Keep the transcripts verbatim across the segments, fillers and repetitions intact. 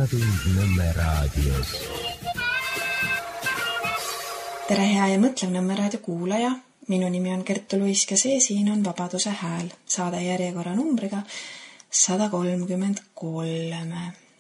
Lisatund Nõmme raadios. Tere hea ja mõtlev Nõmme raadio kuulaja. Minu nimi on Kertu Luisk ja see siin on Vabaduse hääl. Saade järjekorra numbriga sada kolmkümmend kolm.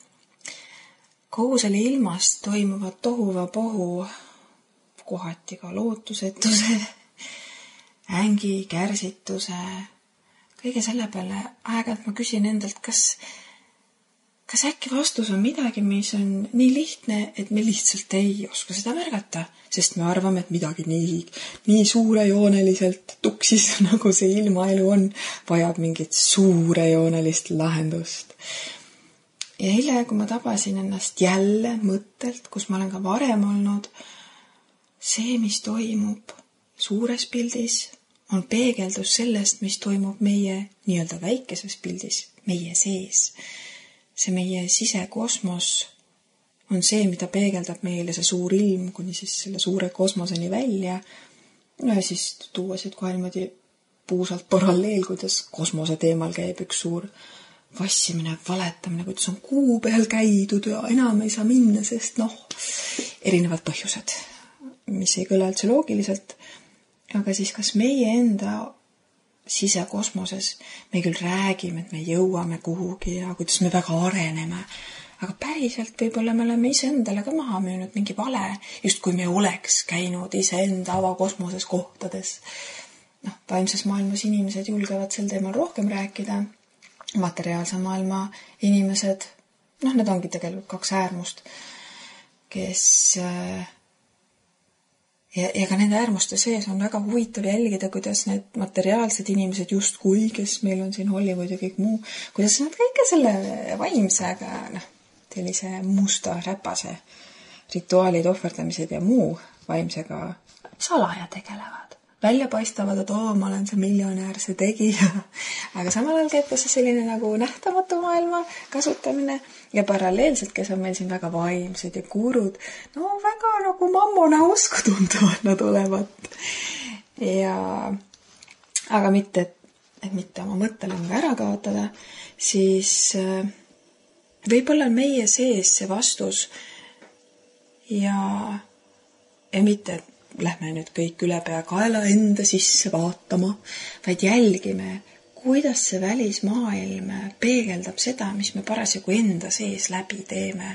Kogu selle ilmast toimuvad tohuva pohu, kohati ka lootusetuse, ängi, kärsituse. Kõige selle peale aeg-ajalt ma küsin endalt, kas Kas äkki vastus on midagi, mis on nii lihtne, et me lihtsalt ei oska seda märgata, sest me arvame, et midagi nii, nii suurejooneliselt tuksis, nagu see ilmaelu on, vajab mingit suurejoonelist lahendust. Ja eile, kui ma tabasin ennast jälle mõttelt, kus ma olen ka varem olnud, see, mis toimub suures pildis, on peegeldus sellest, mis toimub meie nii-öelda väikeses pildis, meie sees. See meie sisekosmos on see, mida peegeldab meile see suur ilm, kuni siis selle suure kosmoseni välja. Ja siis tuua siit kohe niimoodi puusalt paralleel, kuidas kosmose teemal käib üks suur vassimine, valetamine, kuidas on kuu peal käidud ja enam ei saa minna, sest noh, erinevad põhjused, mis ei kõla üldse loogiliselt. Aga siis kas meie enda sisekosmoses me küll räägime, et me jõuame kuhugi ja kuidas me väga areneme, aga päriselt võib-olla me oleme iseendale ka maha müünud mingi vale, just kui me oleks käinud iseenda avakosmoses kohtades. Noh, vaimses maailmas inimesed julgevad sel teemal rohkem rääkida, materiaalse maailma inimesed, noh, need ongi tegelikult kaks äärmust, kes Ja, ja ka nende äärmuste sees on väga huvitav jälgida, kuidas need materiaalsed inimesed justkui, kes meil on siin Hollywood ja kõik muu, kuidas nad kõike selle vaimsega, noh, sellise musta räpase rituaalid, ohverdamised ja muu vaimsega salaja tegelevad. Välja paistavad, et oo, ma olen see miljonäär, see tegija, aga samal ajal käib see selline nagu nähtamatu maailma kasutamine ja paralleelselt, kes on meil siin väga vaimsed ja kurud, no väga nagu mammona usku tunduvad nad olevat. Ja, aga mitte, et mitte oma mõttelõnga ära kaotada, siis võib-olla meie sees see vastus ja, ja mitte, et lähme nüüd kõik üle pea kaela enda sisse vaatama, vaid jälgime, kuidas see välismaailm peegeldab seda, mis me parasjagu enda sees läbi teeme.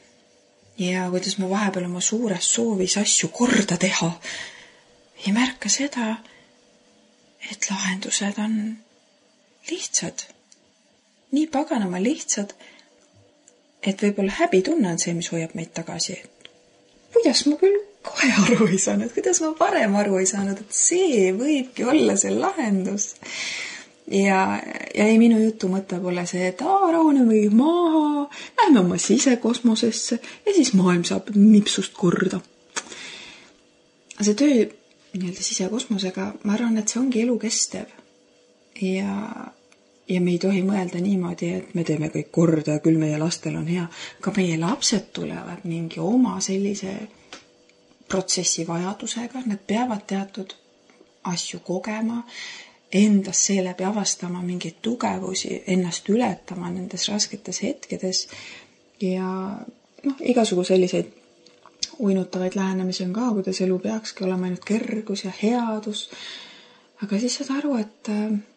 Ja kuidas me vahepeal oma suures soovis asju korda teha. Ei märka seda, et lahendused on lihtsad. Nii paganama lihtsad, et võib-olla häbitunne on see, mis hoiab meid tagasi. Kuidas ma küll kohe aru ei saanud, kuidas ma varem aru ei saanud, et see võibki olla see lahendus. Ja, ja ei minu jutu mõte pole see, et aa, rahuneme maha, lähme oma sisekosmosesse ja siis maailm saab nipsust korda. See töö nii-öelda sisekosmosega, ma arvan, et see ongi elukestev. Ja, ja me ei tohi mõelda niimoodi, et me teeme kõik korda ja küll meie lastel on hea. Ka meie lapsed tulevad mingi oma sellise protsessi vajadusega, nad peavad teatud asju kogema, endas seeläbi avastama mingeid tugevusi, ennast ületama nendes rasketes hetkedes ja noh, igasugu selliseid uinutavaid lähenemisi on ka, kuidas elu peakski olema ainult kergus ja headus, aga siis saad aru, et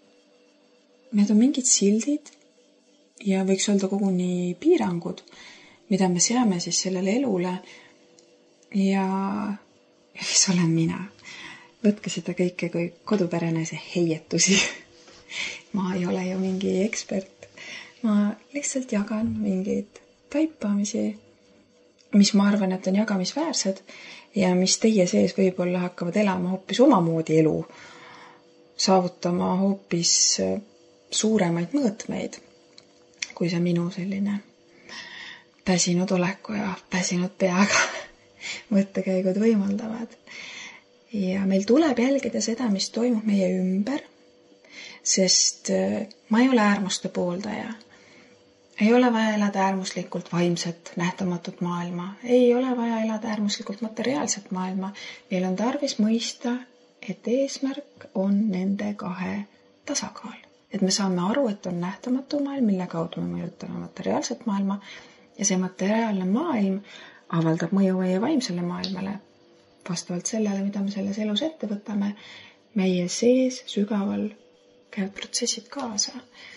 need on mingid sildid ja võiks öelda koguni piirangud, mida me seame siis sellele elule ja, ja kes olen mina. Võtke seda kõike kui koduperenese heietusi. Ma ei ole ju mingi ekspert. Ma lihtsalt jagan mingeid taipamisi, mis ma arvan, et on jagamisväärsed ja mis teie sees võib-olla hakkavad elama hoopis omamoodi elu, saavutama hoopis suuremaid mõõtmeid, kui see minu selline päsinud oleku ja päsinud peaga mõttekäigud võimaldavad. Ja meil tuleb jälgida seda, mis toimub meie ümber, sest ma ei ole äärmuste pooldaja. Ei ole vaja elada äärmuslikult vaimset, nähtamatut maailma. Ei ole vaja elada äärmuslikult materiaalset maailma. Meil on tarvis mõista, et eesmärk on nende kahe tasakaal. Et me saame aru, et on nähtamatu maailm, mille kaudu me mõjutame materiaalset maailma ja see materiaalne maailm avaldab mõju meie vaimsele maailmale vastavalt sellele, mida me selles elus ette võtame. Meie sees sügaval käivad protsessid kaasa.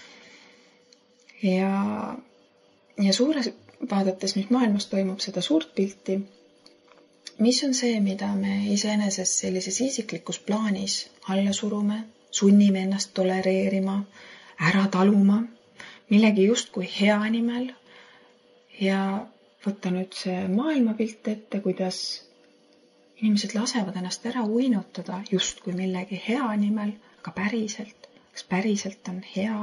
Ja, ja suures vaadates, mis maailmas toimub, seda suurt pilti, mis on see, mida me iseenesest sellises isiklikus plaanis alla surume, sunnime ennast tolereerima, ära taluma, millegi justkui hea nimel ja võtta nüüd see maailmapilt ette, kuidas inimesed lasevad ennast ära uinutada justkui millegi hea nimel, aga päriselt, kas päriselt on hea.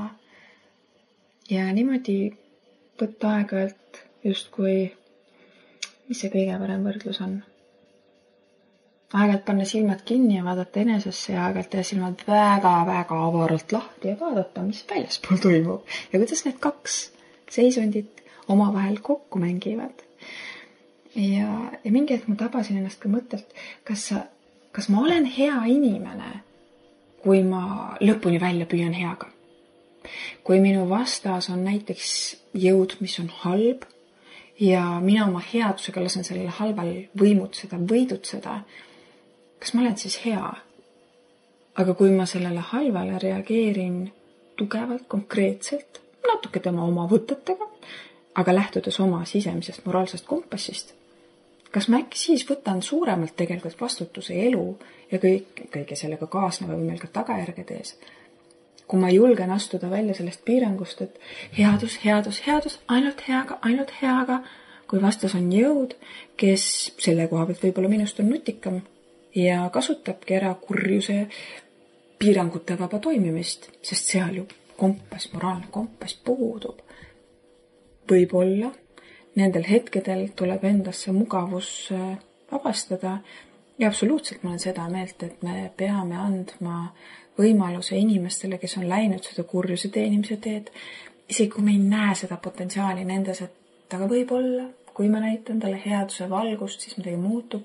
Ja niimoodi võtta aega, et justkui, mis see kõige parem võrdlus on? Aeg-ajalt panna silmad kinni ja vaadata enesesse ja aeg-ajalt teha silmad väga-väga avaralt lahti ja vaadata, mis väljaspool toimub. Ja kuidas need kaks seisundit omavahel kokku mängivad. Ja, ja mingi hetk ma tabasin ennast ka mõttelt, kas, sa, kas ma olen hea inimene, kui ma lõpuni välja püüan heaga. Kui minu vastas on näiteks jõud, mis on halb ja mina oma headusega lasen sellele halval võimutseda, võidutseda, kas ma olen siis hea? Aga kui ma sellele halvale reageerin tugevalt, konkreetselt, natuke tema oma võtetega, aga lähtudes oma sisemisest moraalsest kompassist, kas ma äkki siis võtan suuremalt tegelikult vastutuse elu ja kõik, kõige sellega kaasneva või meil ka tagajärgede ees? Kui ma julgen astuda välja sellest piirangust, et headus, headus, headus, ainult heaga, ainult heaga, kui vastas on jõud, kes selle koha pealt võib-olla minust on nutikam ja kasutabki ära kurjuse piirangute vaba toimimist, sest seal ju kompass, moraalne kompass puudub. Võib-olla nendel hetkedel tuleb endasse mugavus vabastada ja absoluutselt ma olen seda meelt, et me peame andma võimaluse inimestele, kes on läinud seda kurjuse teenimise teed, isegi kui me ei näe seda potentsiaali nendes, et aga võib-olla, kui ma näitan talle headuse valgust, siis midagi muutub.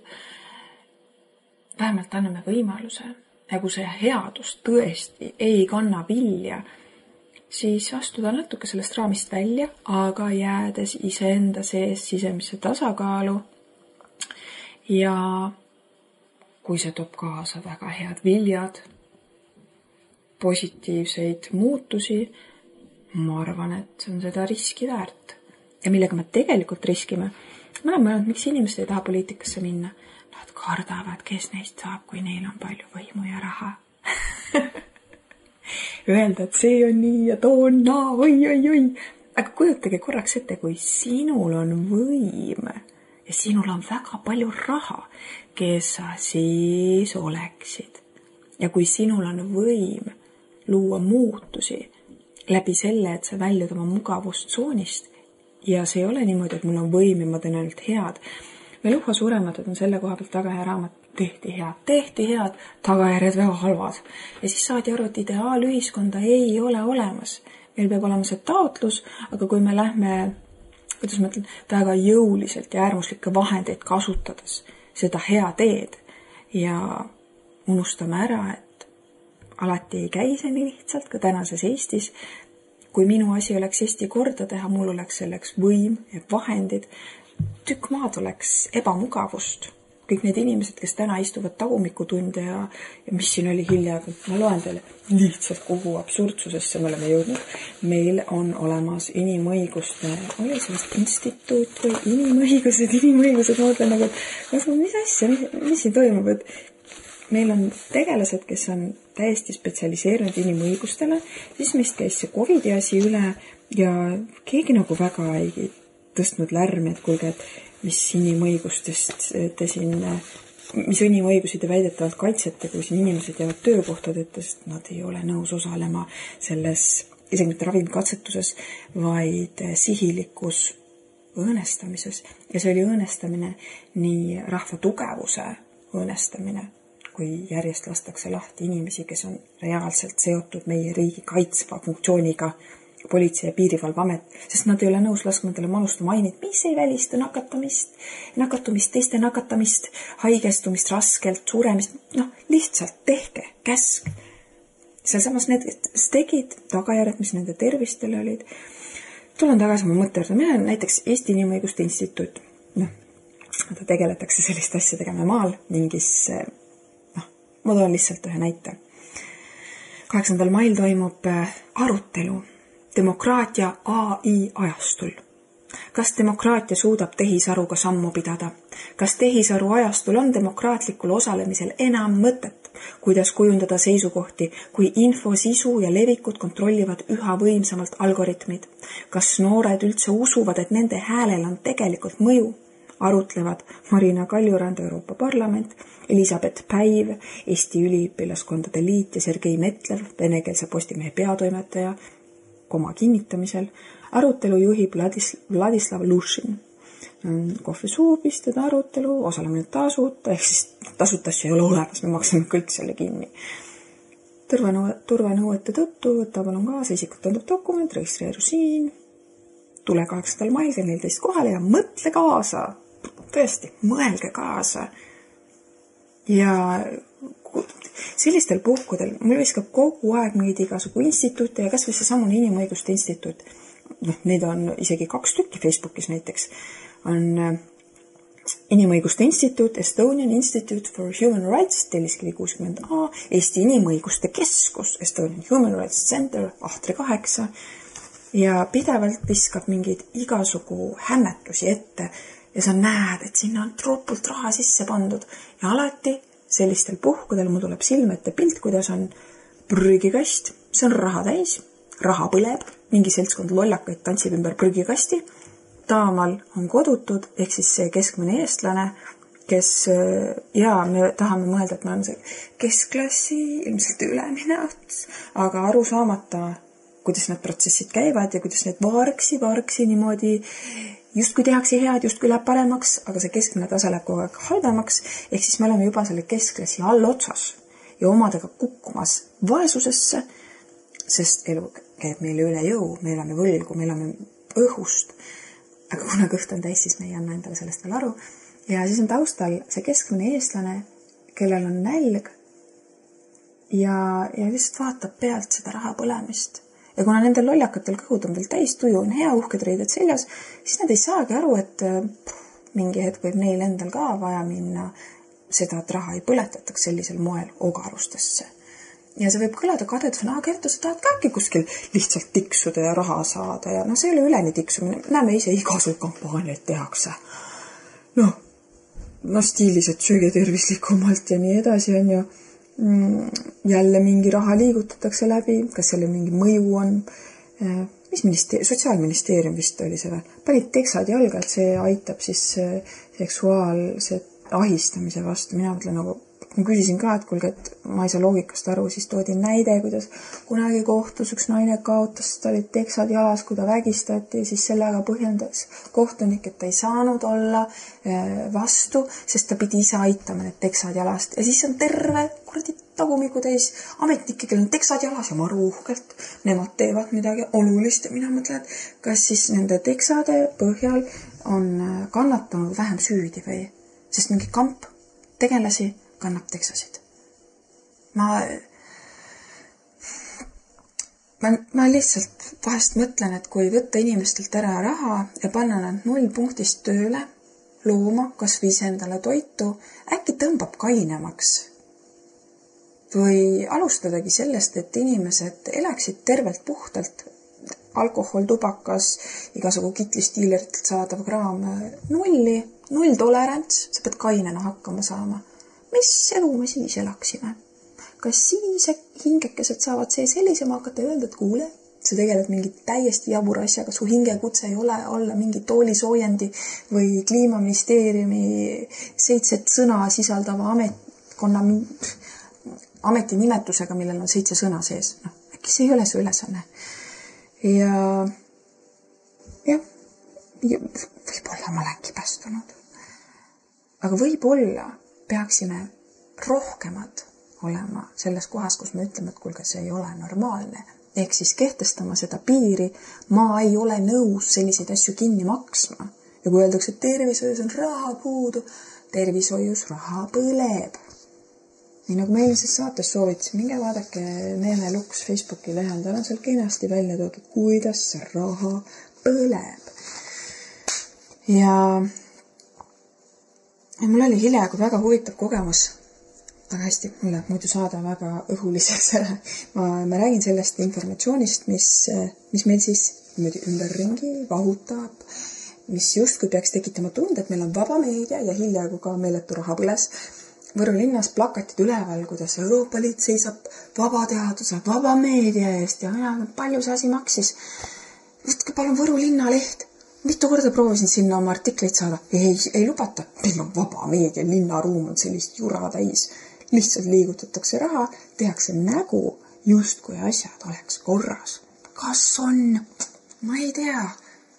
Vähemalt anname võimaluse ja kui see headus tõesti ei kanna vilja, siis astuda natuke sellest raamist välja, aga jäädes iseenda sees sisemisse tasakaalu ja kui see toob kaasa väga head viljad, positiivseid muutusi, ma arvan, et see on seda riski väärt. Ja millega me tegelikult riskime, ma olen mõelnud, miks inimesed ei taha poliitikasse minna. Nad kardavad, kes neist saab, kui neil on palju võimu ja raha. Öelda, et see on nii ja too on naa, oi, oi, oi. Aga kujutage korraks ette, kui sinul on võim ja sinul on väga palju raha, kes sa siis oleksid. Ja kui sinul on võim luua muutusi läbi selle, et sa väljud oma mugavustsoonist ja see ei ole niimoodi, et mul on võim ja ma teen ainult head. Meil uha suurematud on selle koha pealt väga hea raamat, tehti head, tehti head, tagajärjed väga halvad. Ja siis saadi aru, et ideaalühiskonda ei ole olemas. Meil peab olema see taotlus, aga kui me lähme, kuidas ma ütlen, väga jõuliselt ja äärmuslikke vahendeid kasutades seda hea teed ja unustame ära, et alati ei käi see nii lihtsalt ka tänases Eestis. Kui minu asi oleks Eesti korda teha, mul oleks selleks võim ja vahendid, tükk maad oleks ebamugavust. Kõik need inimesed, kes täna istuvad tagumikutunde ja, ja mis siin oli hilja, ma loen teile lihtsalt kogu absurdsusesse me oleme jõudnud. Meil on olemas inimõiguste, oli sellest instituut või inimõigused, inimõigused, ma mõtlen nagu, et mis asja, mis, mis siin toimub, et meil on tegelased, kes on täiesti spetsialiseerunud inimõigustele, siis meist käis see Covidi asi üle ja keegi nagu väga ei tõstnud lärmi, et kuulge, et mis inimõigustest te siin, mis inimõigusi te väidetavalt kaitsete, kui siin inimesed jäävad töökohtadeta, sest nad ei ole nõus osalema selles, isegi mitte ravimkatsetuses, vaid sihilikus õõnestamises. Ja see oli õõnestamine nii rahva tugevuse õõnestamine, kui järjest lastakse lahti inimesi, kes on reaalselt seotud meie riigi kaitsva funktsiooniga, politsei ja piirivalveamet, sest nad ei ole nõus laskma endale manustama aineid, mis ei välista nakatamist, nakatumist, teiste nakatamist, haigestumist, raskelt, suremist, noh, lihtsalt tehke, käsk. Seal samas need tegid tagajärjed, mis nende tervistele olid, tulen tagasi mu mõtte juurde, meil on näiteks Eesti Inimõiguste Instituut, noh, ta tegeletakse selliste asjadega me maal mingis, noh, ma toon lihtsalt ühe näite. kaheksandal mail toimub arutelu demokraatia A I ajastul. Kas demokraatia suudab tehisaruga sammu pidada? Kas tehisaru ajastul on demokraatlikul osalemisel enam mõtet? Kuidas kujundada seisukohti, kui info sisu ja levikut kontrollivad üha võimsamalt algoritmid? Kas noored üldse usuvad, et nende häälel on tegelikult mõju? Arutlevad Marina Kaljurand, Euroopa Parlament, Elisabeth Päiv, Eesti Üliõpilaskondade Liit ja Sergei Metlev, venekeelse Postimehe peatoimetaja, koma kinnitamisel. Arutelu juhib Vladis, Vladislav Lušin. Kohvi suupistede arutelu, osalemine tasuta, ehk siis tasutasju ei ole olemas, me maksame kõik selle kinni. Turvanõuete tõttu võtta palun kaasa isikut tõendab dokument, registreeru siin, tule kaheksandal mail kell neliteist kohale ja mõtle kaasa. Tõesti, mõelge kaasa. Ja sellistel puhkudel mul viskab kogu aeg mingid igasugu instituute ja kas või see samune Inimõiguste Instituut. noh, neid on isegi kaks tükki Facebookis näiteks, on Inimõiguste Instituut, Estonian Institute for Human Rights, Telliskivi kuuskümmend A, Eesti Inimõiguste Keskus, Estonian Human Rights Center, Ahtre kaheksa, ja pidevalt viskab mingeid igasugu hämmetusi ette ja sa näed, et sinna on tropult raha sisse pandud ja alati sellistel puhkudel mul tuleb silme ette pilt, kuidas on prügikast, see on raha täis, raha põleb, mingi seltskond lollakaid tantsib ümber prügikasti, taamal on kodutud, ehk siis see keskmine eestlane, kes, ja me tahame mõelda, et me oleme see keskklassi, ilmselt ülemine ots, aga aru saamata, kuidas need protsessid käivad ja kuidas need vargsi, vargsi niimoodi justkui tehakse head, justkui läheb paremaks, aga see keskmine tase läheb kogu aeg halvemaks, ehk siis me oleme juba selle keskklassi all otsas ja omadega kukkumas vaesusesse, sest elu käib meile üle jõu, me elame võlgu, me elame õhust, aga kuna kõht on täis, siis me ei anna endale sellest veel aru. Ja siis on taustal see keskmine eestlane, kellel on nälg ja, ja lihtsalt vaatab pealt seda raha põlemist. Ja kuna nendel lollakatel kõhud on veel täis, tuju on hea, uhked reided seljas, siis nad ei saagi aru, et pff, mingi hetk võib neil endal ka vaja minna seda, et raha ei põletataks sellisel moel ogarustesse. Ja see võib kõlada kadedusena, aga Kertu, sa tahad ka äkki kuskil lihtsalt tiksuda ja raha saada ja no see ei ole üleni tiksumine. Näeme ise igasugu kampaaniaid tehakse. No, no stiilis, et sööge tervislikumalt ja nii edasi on ju. Jälle mingi raha liigutatakse läbi, kas selle mingi mõju on, mis ministeerium, sotsiaalministeerium vist oli see või, panid teksad jalga, et see aitab siis seksuaalse ahistamise vastu. Mina mõtlen nagu, ma küsisin ka, et kuulge, et ma ei saa loogikast aru, siis toodi näide, kuidas kunagi kohtus üks naine kaotas, ta olid teksad jalas, kui ta vägistati, siis sellega põhjendas kohtunik, et ta ei saanud olla vastu, sest ta pidi ise aitama need teksad jalast. Ja siis on terve kuradi tagumiku täis ametnikke, kel on teksad jalas ja maru uhkelt. Nemad teevad midagi olulist ja mina mõtlen, et kas siis nende teksade põhjal on kannatanud vähem süüdi või? Sest mingi kamp tegelasi kannab teksasid. Ma, ma, ma lihtsalt vahest mõtlen, et kui võtta inimestelt ära raha ja panna nad null punktist tööle, looma, kas või endale toitu, äkki tõmbab kainemaks. Või alustadagi sellest, et inimesed elaksid tervelt puhtalt, alkohol, tubakas, igasugu kitlistiileritelt saadav kraam, nulli, null tolerants, sa pead kainena hakkama saama. Mis elu me siis elaksime? Kas siis hingekesed saavad see sellisema hakata öelda, et kuule, sa tegeled mingi täiesti jabur asjaga, su hingekutse ei ole olla mingi toolisoojendi või kliimaministeeriumi seitset sõna sisaldava ametkonna ametinimetusega, millel on seitse sõna sees. No, äkki see ei ole see ülesanne. Ja, ja, ja võib-olla ma olengi päästunud. Aga võib-olla peaksime rohkemad olema selles kohas, kus me ütleme, et kuulge, see ei ole normaalne. Ehk siis kehtestama seda piiri, ma ei ole nõus selliseid asju kinni maksma. Ja kui öeldakse, et tervishoius on raha puudu, tervishoius raha põleb. Nii nagu me eelmises saates soovitasime, minge vaadake Neeme Luks Facebooki lehel, tal on seal kenasti välja toodud, kuidas see raha põleb. Ja, ja mul oli hiljaaegu väga huvitav kogemus. Väga hästi, mul läheb muidu saada väga õhuliseks ära. Ma, ma räägin sellest informatsioonist, mis, mis meil siis ümberringi vahutab, mis justkui peaks tekitama tunde, et meil on vaba meedia ja hiljaaegu ka meeletu raha põles. Võru linnas plakatid üleval, kuidas Euroopa Liit seisab vaba teaduse, vaba meedia eest ja mina, palju see asi maksis. Võtke palun Võru linna leht. Mitu korda proovisin sinna oma artikleid saada. Ei, ei lubata. Meil on vaba meedia, linnaruum on sellist jura täis. Lihtsalt liigutatakse raha, tehakse nägu, justkui asjad oleks korras. Kas on? Ma ei tea.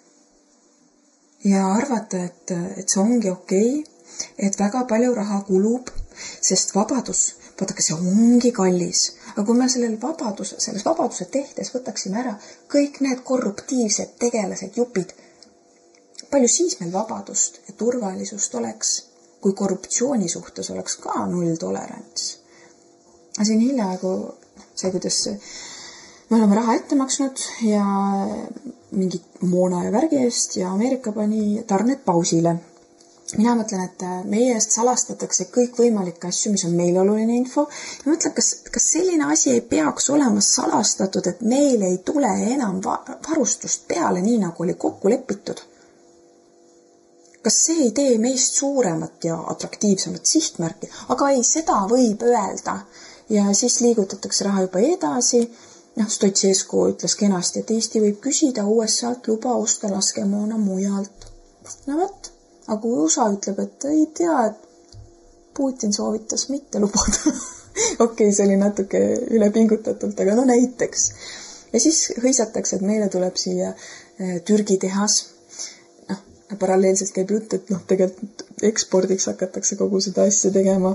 Ja arvata, et, et see ongi okei, et väga palju raha kulub, sest vabadus, vaadake, see ongi kallis. Aga kui me sellel vabadus, selles vabaduse tehtes võtaksime ära kõik need korruptiivsed tegelased jupid, palju siis meil vabadust ja turvalisust oleks, kui korruptsiooni suhtes oleks ka null tolerants. Siin hiljaaegu see, kuidas me oleme raha ette maksnud ja mingi moona ja värgi eest ja Ameerika pani tarned pausile. Mina mõtlen, et meie eest salastatakse kõik võimalikke asju, mis on meil oluline info. Ja mõtlen, kas, kas selline asi ei peaks olema salastatud, et meil ei tule enam varustust peale, nii nagu oli kokku lepitud? Kas see ei tee meist suuremat ja atraktiivsemat sihtmärki? Aga ei, seda võib öelda. Ja siis liigutatakse raha juba edasi. Noh, Stoicescu ütles kenasti, et Eesti võib küsida U S A-lt luba osta laskemoona mujalt. No võt, aga kui U S A ütleb, et ei tea, et Putin soovitas mitte lubada. Okei, see oli natuke ülepingutatult, aga no näiteks. Ja siis hõisatakse, et meile tuleb siia Türgi tehas. Noh, paralleelselt käib jutt, et noh, tegelikult ekspordiks hakatakse kogu seda asja tegema.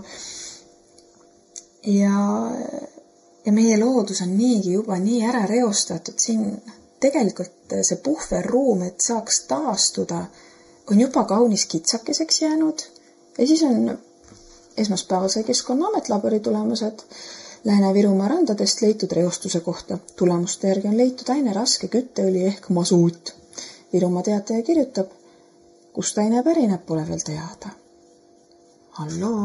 Ja... Ja meie loodus on niigi juba nii ära reostatud. Siin tegelikult see puhverruum, et saaks taastuda, on juba kaunis kitsakeseks jäänud. Ja siis on esmaspäevase Keskkonnaamet labori tulemused Lääne-Virumaa randadest leitud reostuse kohta. Tulemuste järgi on leitud aine raske kütteõli ehk masuut. Virumaa Teataja kirjutab, kust aine pärineb, pole veel teada. Halloo?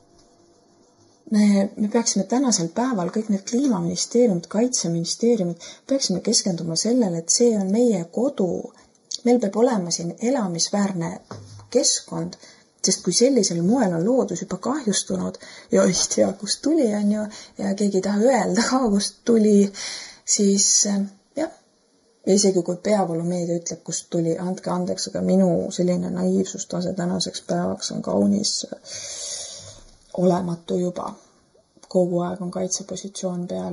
Me, me peaksime tänasel päeval kõik need kliimaministeeriumid, kaitseministeeriumid, peaksime keskenduma sellele, et see on meie kodu. Meil peab olema siin elamisväärne keskkond, sest kui sellisel moel on loodus juba kahjustunud ja ei tea, kust tuli on ju, ja keegi ei taha öelda ka, kust tuli, siis jah, ja isegi kui peavoolumeedia ütleb, kust tuli, andke andeks, aga minu selline naiivsustase tänaseks päevaks on kaunis olematu juba. Kogu aeg on kaitsepositsioon peal.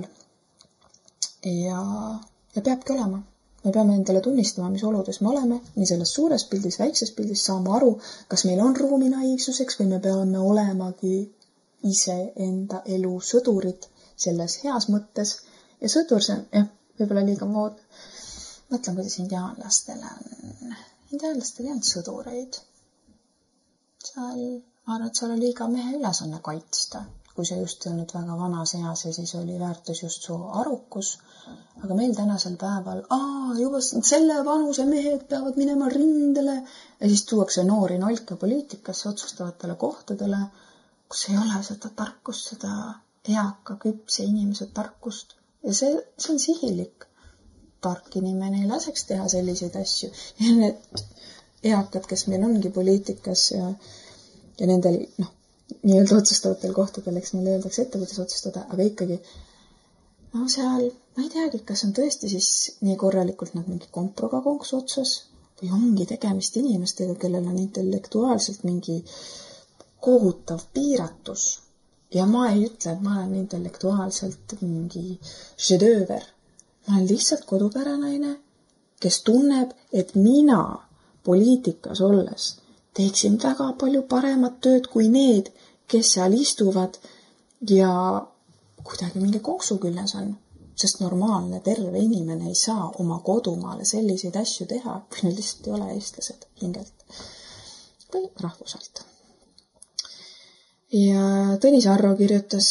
Ja, ja peabki olema. Me peame endale tunnistama, mis oludes me oleme, nii selles suures pildis, väikses pildis, saama aru, kas meil on ruumi naiivsuseks või me peame olemagi ise enda elu sõdurid selles heas mõttes. Ja sõdur see on, jah, võib-olla liiga mood. Mõtlen, kuidas indiaanlastele on. Indiaanlastel ei olnud sõdureid. Seal... Ma arvan, et seal oli liiga mehe ülesanne kaitsta, kui see just ei olnud väga vanas eas ja siis oli väärtus just su arukus. Aga meil tänasel päeval, aa, juba selle vanuse mehed peavad minema rindele ja siis tuuakse noori nolke poliitikasse otsustavatele kohtadele, kus ei ole seda tarkust, seda eaka, küpse inimese tarkust. Ja see, see on sihilik. Tark inimene ei laseks teha selliseid asju. Ja need eakad, kes meil ongi poliitikas ja Ja nendel, noh, nii-öelda otsustavatel kohtadel, eks neile öeldakse ette, kuidas otsustada, aga ikkagi, no seal, ma ei teagi, kas on tõesti siis nii korralikult nad mingi komproga konksu otsas või ongi tegemist inimestega, kellel on intellektuaalselt mingi kohutav piiratus. Ja ma ei ütle, et ma olen intellektuaalselt mingi žedööver. Ma olen lihtsalt kodupäranaine, kes tunneb, et mina poliitikas olles teeksin väga palju paremat tööd kui need, kes seal istuvad ja kuidagi mingi konksu küljes on. Sest normaalne, terve inimene ei saa oma kodumaale selliseid asju teha, kui need lihtsalt ei ole eestlased hingelt või rahvuselt. Ja Tõnis Arro kirjutas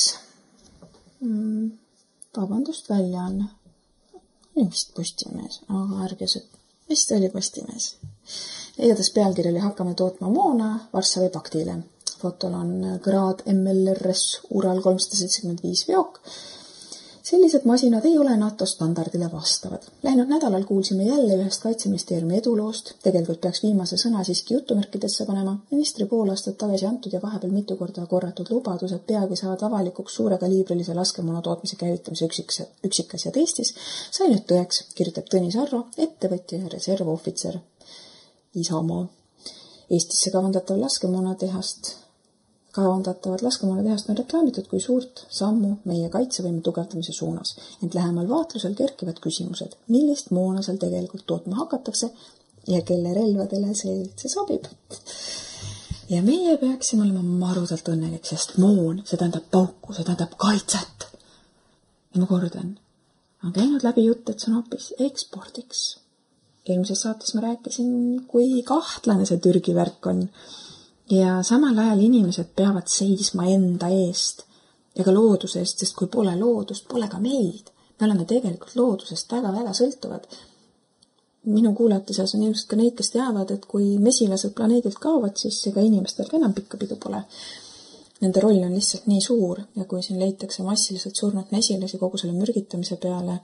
vabandust välja on vist Postimees, aga ärge see vist oli Postimees. Igatahes pealkiri oli Hakkame tootma moona Varssavi paktile. Fotol on Grad M L R S Ural kolmsada seitsekümmend viis veok. Sellised masinad ei ole NATO standardile vastavad. Läinud nädalal kuulsime jälle ühest Kaitseministeeriumi eduloost. Tegelikult peaks viimase sõna siiski jutumärkidesse panema. Ministri pool aastat tagasi antud ja vahepeal mitu korda korratud lubadused peagi saavad avalikuks suure kaliibrilise laskemoona tootmise käivitamise üksikasjad Eestis. Sai nüüd tõeks, kirjutab Tõnis Arro, ettevõtja ja reservohvitser Isamaa. Eestisse kavandatav laskemoona tehast Kavandatavat laskemoona tehast on reklaamitud kui suurt sammu meie kaitsevõime tugevdamise suunas, ent lähemal vaatlusel kerkivad küsimused, millist moona seal tegelikult tootma hakatakse ja kelle relvadele see üldse sobib. Ja meie peaksime olema marudalt õnnelik, sest moon, see tähendab pauku, see tähendab kaitset. Ja ma kordan, on käinud läbi jutt, et see on hoopis ekspordiks. Eelmises saates ma rääkisin, kui kahtlane see Türgi värk on. Ja samal ajal inimesed peavad seisma enda eest ja ka looduse eest, sest kui pole loodust, pole ka meid. Me oleme tegelikult loodusest väga-väga sõltuvad. Minu kuulajate seas on ilmselt ka neid, kes teavad, et kui mesilased planeedilt kaovad, siis ega inimestel ka enam pikka pidu pole. Nende roll on lihtsalt nii suur ja kui siin leitakse massiliselt surnud mesilasi kogu selle mürgitamise peale,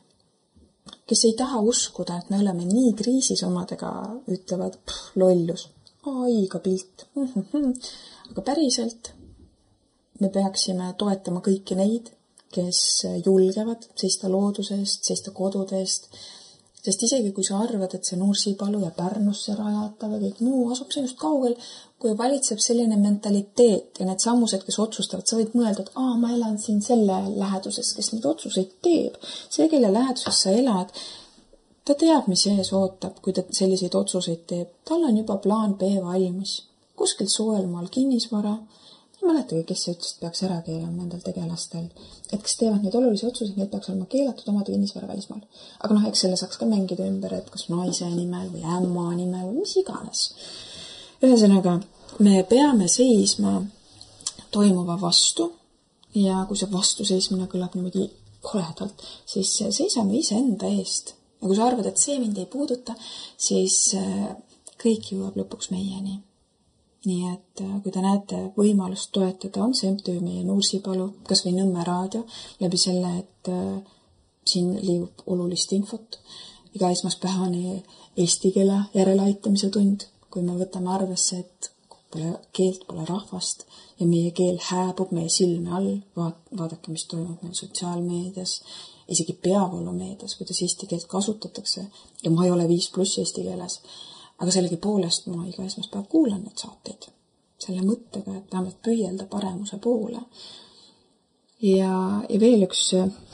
kes ei taha uskuda, et me oleme nii kriisis omadega, ütlevad pff, lollus. Aiga pilt. Aga päriselt me peaksime toetama kõiki neid, kes julgevad seista looduse eest, seista kodude eest. Sest isegi kui sa arvad, et see Nursipalu ja Pärnusse rajata või kõik muu asub sinust kaugel, kui valitseb selline mentaliteet ja need sammused, kes otsustavad, sa võid mõelda, et aa, ma elan siin selle läheduses, kes neid otsuseid teeb. See, kelle läheduses sa elad, ta teab, mis ees ootab, kui ta selliseid otsuseid teeb. Tal on juba plaan B valmis. Kuskil soelmaal kinnisvara. Ei mäletagi, kes see ütles, et peaks ära keelama nendel tegelastel. Et kes teevad neid olulisi otsuseid, need peaks olema keelatud omada kinnisvara välismaal. Aga noh, eks selle saaks ka mängida ümber, et kas naise nimel või ämma nimel või mis iganes. Ühesõnaga, me peame seisma toimuva vastu ja kui see vastuseismine kõlab niimoodi koledalt, siis seisame ise enda eest. Ja kui sa arvad, et see mind ei puuduta, siis kõik jõuab lõpuks meieni. Nii et kui te näete võimalust toetada, on see M T Ü meie Nursipalu, kas või Nõmme raadio, läbi selle, et siin liigub olulist infot. Iga esmaspäevane eesti keele järeleaitamise tund, kui me võtame arvesse, et pole keelt, pole rahvast ja meie keel hääbub meie silme all, vaadake, mis toimub meil sotsiaalmeedias, isegi peavoolumeedias, kuidas eesti keelt kasutatakse ja ma ei ole viis pluss eesti keeles, aga sellegi poolest ma iga esmaspäev kuulan need saateid selle mõttega, et vähemalt püüelda paremuse poole. Ja, ja veel üks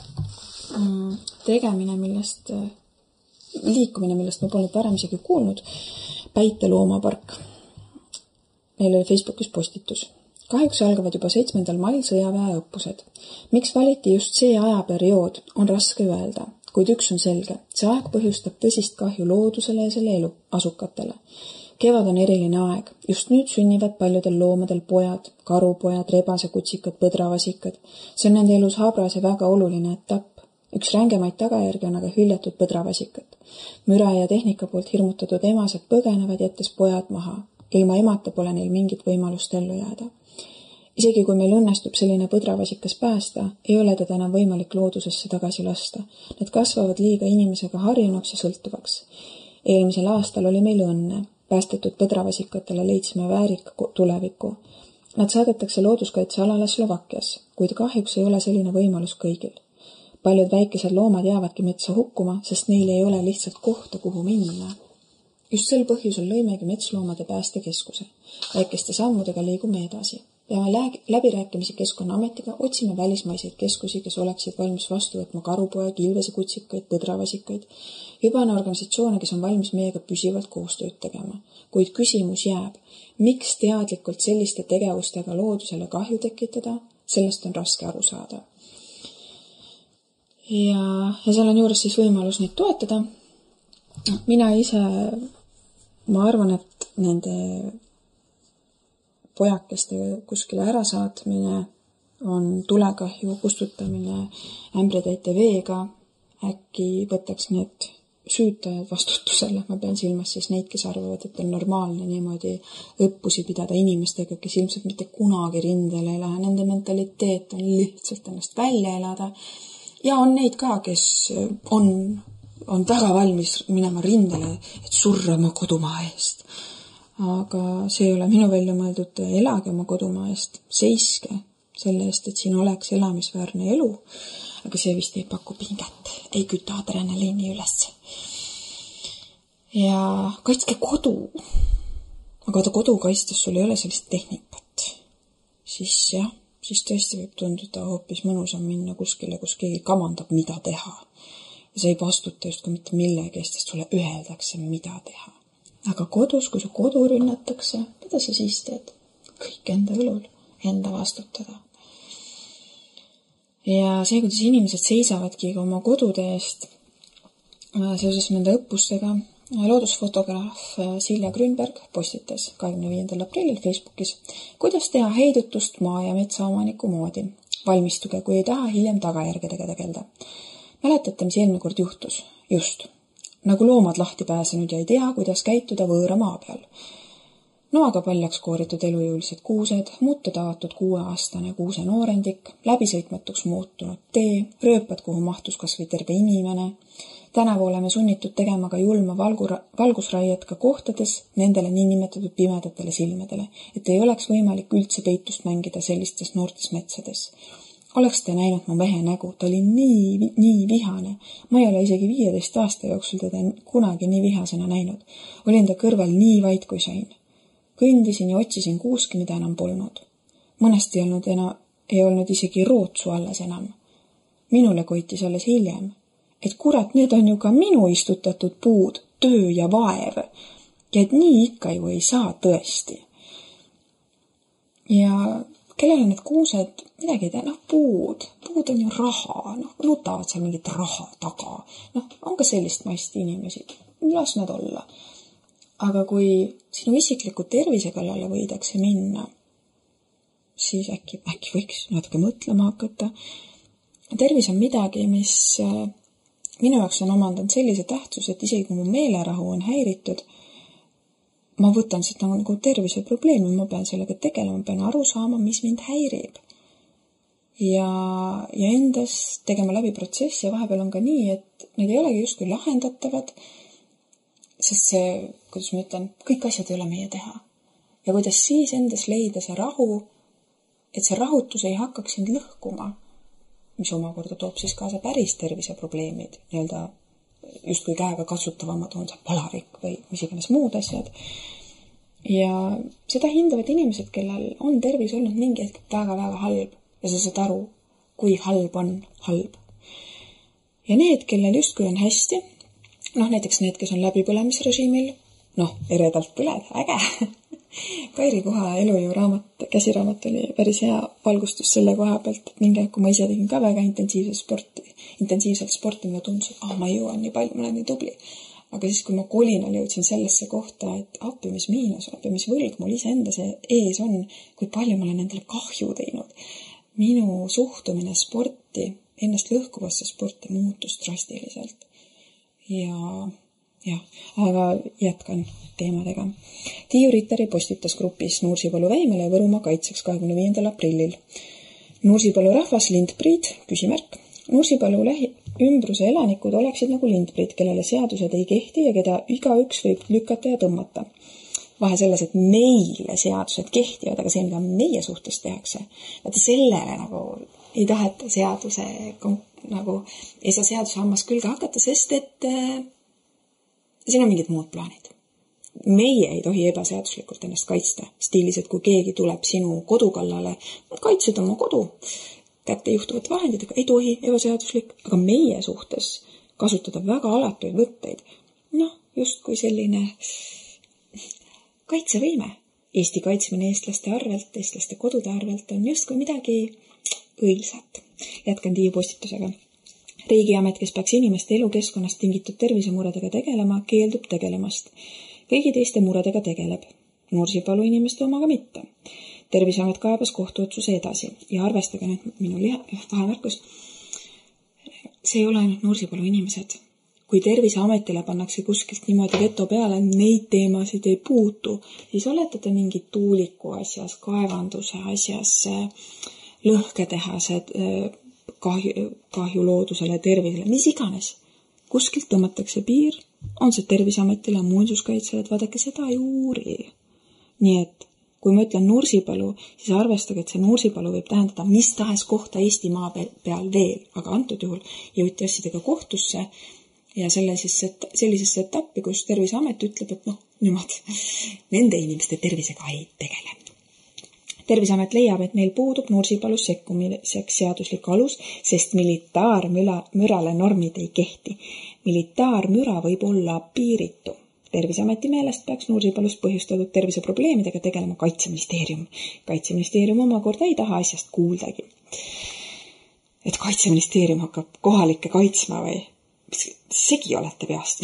mm, tegemine, millest, liikumine, millest ma polnud varem isegi kuulnud, Päiteloomapark. Meil oli Facebookis postitus. Kahjuks algavad juba seitsmendal mail sõjaväe õppused. Miks valiti just see ajaperiood, on raske öelda, kuid üks on selge. See aeg põhjustab tõsist kahju loodusele ja selle elu asukatele. Kevad on eriline aeg. Just nüüd sünnivad paljudel loomadel pojad, karupojad, rebasekutsikad, põdravasikad. See on nende elus habras ja väga oluline etapp. Üks rängemaid tagajärgi on aga hüljatud põdravasikat. Müra ja tehnika poolt hirmutatud emased põgenevad, jättes pojad maha. Ilma emata pole neil mingit võimalust ellu jääda. Isegi kui meil õnnestub selline põdravasikas päästa, ei ole teda enam võimalik loodusesse tagasi lasta. Nad kasvavad liiga inimesega harjunuks ja sõltuvaks. Eelmisel aastal oli meil õnne. Päästetud põdravasikatele leidsime väärika tuleviku. Nad saadetakse looduskaitsealale Slovakkias, kuid kahjuks ei ole selline võimalus kõigil. Paljud väikesed loomad jäävadki metsa hukkuma, sest neil ei ole lihtsalt kohta, kuhu minna. Just sel põhjusel lõimegi metsloomade päästekeskuse. Väikeste sammudega liigume edasi. Peame läbirääkimisi Keskkonnaametiga, otsime välismaiseid keskusi, kes oleksid valmis vastu võtma karupoja, kilvesekutsikaid, põdravasikaid. Juba on organisatsioone, kes on valmis meiega püsivalt koostööd tegema. Kuid küsimus jääb, miks teadlikult selliste tegevustega loodusele kahju tekitada, sellest on raske aru saada. Ja, ja seal on juures siis võimalus neid toetada. Mina ise, ma arvan, et nende pojakeste kuskile ärasaatmine on tulekahju kustutamine ämbritäite veega. Äkki võtaks need süütajad vastutusele, ma pean silmas siis neid, kes arvavad, et on normaalne niimoodi õppusi pidada inimestega, kes ilmselt mitte kunagi rindele ei lähe, nende mentaliteet on lihtsalt ennast välja elada. Ja on neid ka, kes on, on väga valmis minema rindele, et surra oma kodumaa eest. Aga see ei ole minu välja mõeldud, elage oma kodumaa eest, seiske selle eest, et siin oleks elamisväärne elu, aga see vist ei paku pinget, ei küta adrenaliini üles. Ja kaitske kodu, aga ta kodu kaitstes sul ei ole sellist tehnikat, siis jah, siis tõesti võib tunduda hoopis mõnusam minna kuskile, kus keegi kamandab, mida teha. Ja sa ei vastuta just ka mitte millegi eest, sest sulle öeldakse, mida teha. Aga kodus, kui su kodu rünnatakse, mida sa siis teed? Kõik enda õlul, enda vastutada. Ja see, kuidas inimesed seisavadki oma kodude eest seoses nende õppustega, loodusfotograaf Silja Grünberg postitas kahekümne viiendal aprillil Facebookis, kuidas teha heidutust maa- ja metsaomaniku moodi. Valmistuge, kui ei taha hiljem tagajärgedega tegelda. Mäletate, mis eelmine kord juhtus? Just. Nagu loomad lahti pääsenud ja ei tea, kuidas käituda võõra maa peal. Noaga paljaks kooritud elujõulised kuused, muutuda avatud kuueaastane kuuse noorendik, läbisõitmatuks muutunud tee, rööpad, kuhu mahtus kas või terve inimene. Tänavu oleme sunnitud tegema ka julma valgura, valgusraiet ka kohtades nendele niinimetatud pimedatele silmadele, et ei oleks võimalik üldse peitust mängida sellistes noortes metsades. Oleks te näinud mu mehe nägu, ta oli nii, nii vihane. Ma ei ole isegi viieteist aasta jooksul teda kunagi nii vihasena näinud. Olin ta kõrval nii vaid kui sain. Kõndisin ja otsisin kuuski, mida enam polnud. Mõnest ei olnud, enam, ei olnud isegi rootsu alles enam. Minule koitis alles hiljem, et kurat, need on ju ka minu istutatud puud, töö ja vaev. Ja et nii ikka ju ei saa tõesti. Ja kellel on need kuused, midagi ei tea, noh puud, puud on ju raha, noh nutavad seal mingit raha taga. Noh, on ka sellist masti inimesi, las nad olla. Aga kui sinu isikliku tervise kallale võidakse minna, siis äkki, äkki võiks natuke mõtlema hakata. Tervis on midagi, mis minu jaoks on omandanud sellise tähtsus, et isegi kui mu meelerahu on häiritud, ma võtan seda nagu tervise probleemi, ma pean sellega tegelema, ma pean aru saama, mis mind häirib. Ja, ja endas tegema läbi protsessi ja vahepeal on ka nii, et need ei olegi justkui lahendatavad, sest see, kuidas ma ütlen, kõik asjad ei ole meie teha. Ja kuidas siis endas leida see rahu, et see rahutus ei hakkaks sind lõhkuma, mis omakorda toob siis kaasa päris terviseprobleemid, nii-öelda justkui käega katsutavamad on see palarik või mis iganes muud asjad. Ja seda hindavad inimesed, kellel on tervis olnud mingi hetk väga-väga halb ja sa saad aru, kui halb on halb. Ja need, kellel justkui on hästi, noh, näiteks need, kes on läbipõlemisrežiimil, noh, eredalt põled, äge. Kairi Puha elujõu raamat, käsiraamat oli päris hea valgustus selle koha pealt, et mingi aeg, kui ma ise tegin ka väga intensiivselt sporti, intensiivselt sporti, mulle tundus, et ah, ma jõuan nii palju, ma olen nii tubli. Aga siis, kui ma kolinal jõudsin sellesse kohta, et appi, mis miinus, appi, mis võlg mul ise enda see ees on, kui palju ma olen endale kahju teinud. Minu suhtumine sporti, ennast lõhkuvasse sporti muutus drastiliselt. Ja, jah, aga jätkan teemadega. Tiiu Ritteri postitas grupis Nursipalu Väimele ja Võrumaa kaitseks kahekümne viiendal aprillil. Nursipalu rahvas Lindpriid, küsimärk. Nursipalu lähi ümbruse elanikud oleksid nagu Lindpriid, kellele seadused ei kehti ja keda igaüks võib lükata ja tõmmata. Vahe selles, et meile seadused kehtivad, aga see, mida meie suhtes tehakse, vaata sellele nagu ei taheta seaduse nagu ei saa seaduse hammas külge hakata, sest et äh, siin on mingid muud plaanid. Meie ei tohi ebaseaduslikult ennast kaitsta. Stiilis, et kui keegi tuleb sinu kodukallale, kaitsed oma kodu, kätte juhtuvat vahenditega, ei tohi ebaseaduslik, aga meie suhtes kasutada väga alatuid võtteid. Noh, just kui selline kaitsevõime. Eesti kaitsmine eestlaste arvelt, eestlaste kodude arvelt on just kui midagi õilsat. Jätkan Tiiu postitusega. Riigiamet, kes peaks inimeste elukeskkonnast tingitud tervisemuredega tegelema, keeldub tegelemast. Kõigi teiste muredega tegeleb. Nursipalu inimeste omaga mitte. Terviseamet kaebas kohtuotsuse edasi ja arvestage nüüd minu liha, vahemärkus. See ei ole ainult Nursipalu inimesed. kui Terviseametile pannakse kuskilt niimoodi veto peale, neid teemasid ei puutu, siis olete te mingi tuuliku asjas, kaevanduse asjas, lõhketehased, kahju, kahju loodusele, tervisele, mis iganes. Kuskilt tõmmatakse piir, on see Terviseametile, muinsuskaitsele, et vaadake seda ei uuri. Nii et kui ma ütlen Nursipalu, siis arvestage, et see Nursipalu võib tähendada mis tahes kohta Eesti maa peal veel, aga antud juhul jõuti asjadega kohtusse ja sellisesse, sellisesse etappi, kus Terviseamet ütleb, et noh, nemad nende inimeste tervisega ei tegele. Terviseamet leiab, et neil puudub Nursipalus sekkumiseks seaduslik alus, sest militaarmürale normid ei kehti. Militaarmüra võib olla piiritu. Terviseameti meelest peaks Nursipalust põhjustatud terviseprobleemidega tegelema Kaitseministeerium. Kaitseministeerium omakorda ei taha asjast kuuldagi. Et Kaitseministeerium hakkab kohalikke kaitsma või segi olete peast.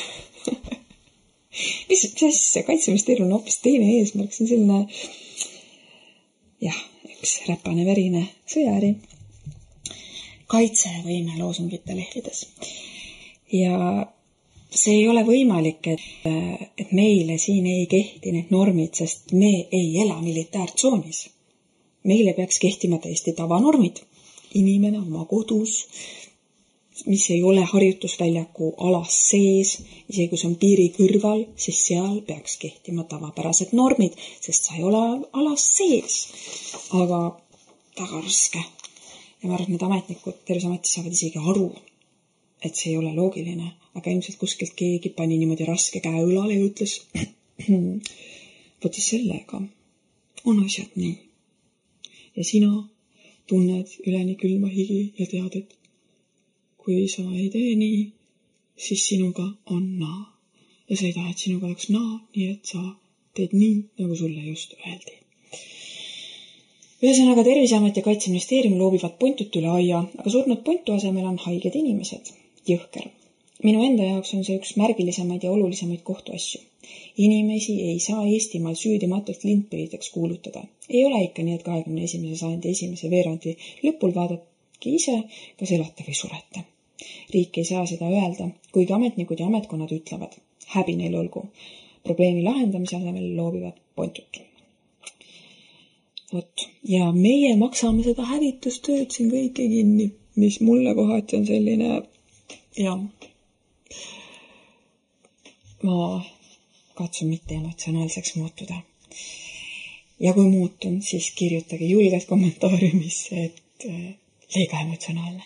mis, mis asja? Kaitseministeerium on hoopis teine eesmärk. See on selline, jah, üks räpane verine sõjaäri. Kaitsevõime loosungite lehvides. Ja see ei ole võimalik, et, et meile siin ei kehti need normid, sest me ei ela militaartsoonis. Meile peaks kehtima täiesti tavanormid. Inimene oma kodus, mis ei ole harjutusväljaku alas sees, isegi kui see on piiri kõrval, siis seal peaks kehtima tavapärased normid, sest sa ei ole alas sees. Aga väga raske. Ja ma arvan, et need ametnikud Terviseametis saavad isegi aru, et see ei ole loogiline, aga ilmselt kuskilt keegi pani niimoodi raske käe õlale ja ütles, võtta sellega on asjad nii. Ja sina tunned üleni külma higi ja tead, et kui sa ei tee nii, siis sinuga on naa. Ja sa ei taha, et sinuga oleks naa, nii et sa teed nii, nagu sulle just öeldi. Ühesõnaga Terviseamet ja Kaitseministeerium loobivad puntut üle aia, aga surnud puntu asemel on haiged inimesed. Jõhker. Minu enda jaoks on see üks märgilisemaid ja olulisemaid kohtuasju. Inimesi ei saa Eestimaal süüdimatult lindpirideks kuulutada. Ei ole ikka nii, et kahekümne esimese sajandi esimese veerandi lõpul vaadake ise, kas elate või surete. Riik ei saa seda öelda, kuigi ametnikud ja ametkonnad ütlevad. Häbi neil olgu. Probleemi lahendamise asemel loobivad pontut. Vot. Ja meie maksame seda hävitustööd siin kõike kinni, mis mulle kohati on selline. Ja ma katsun mitte emotsionaalseks muutuda. Ja kui muutun, siis kirjutage julgelt kommentaariumisse, et liiga emotsionaalne.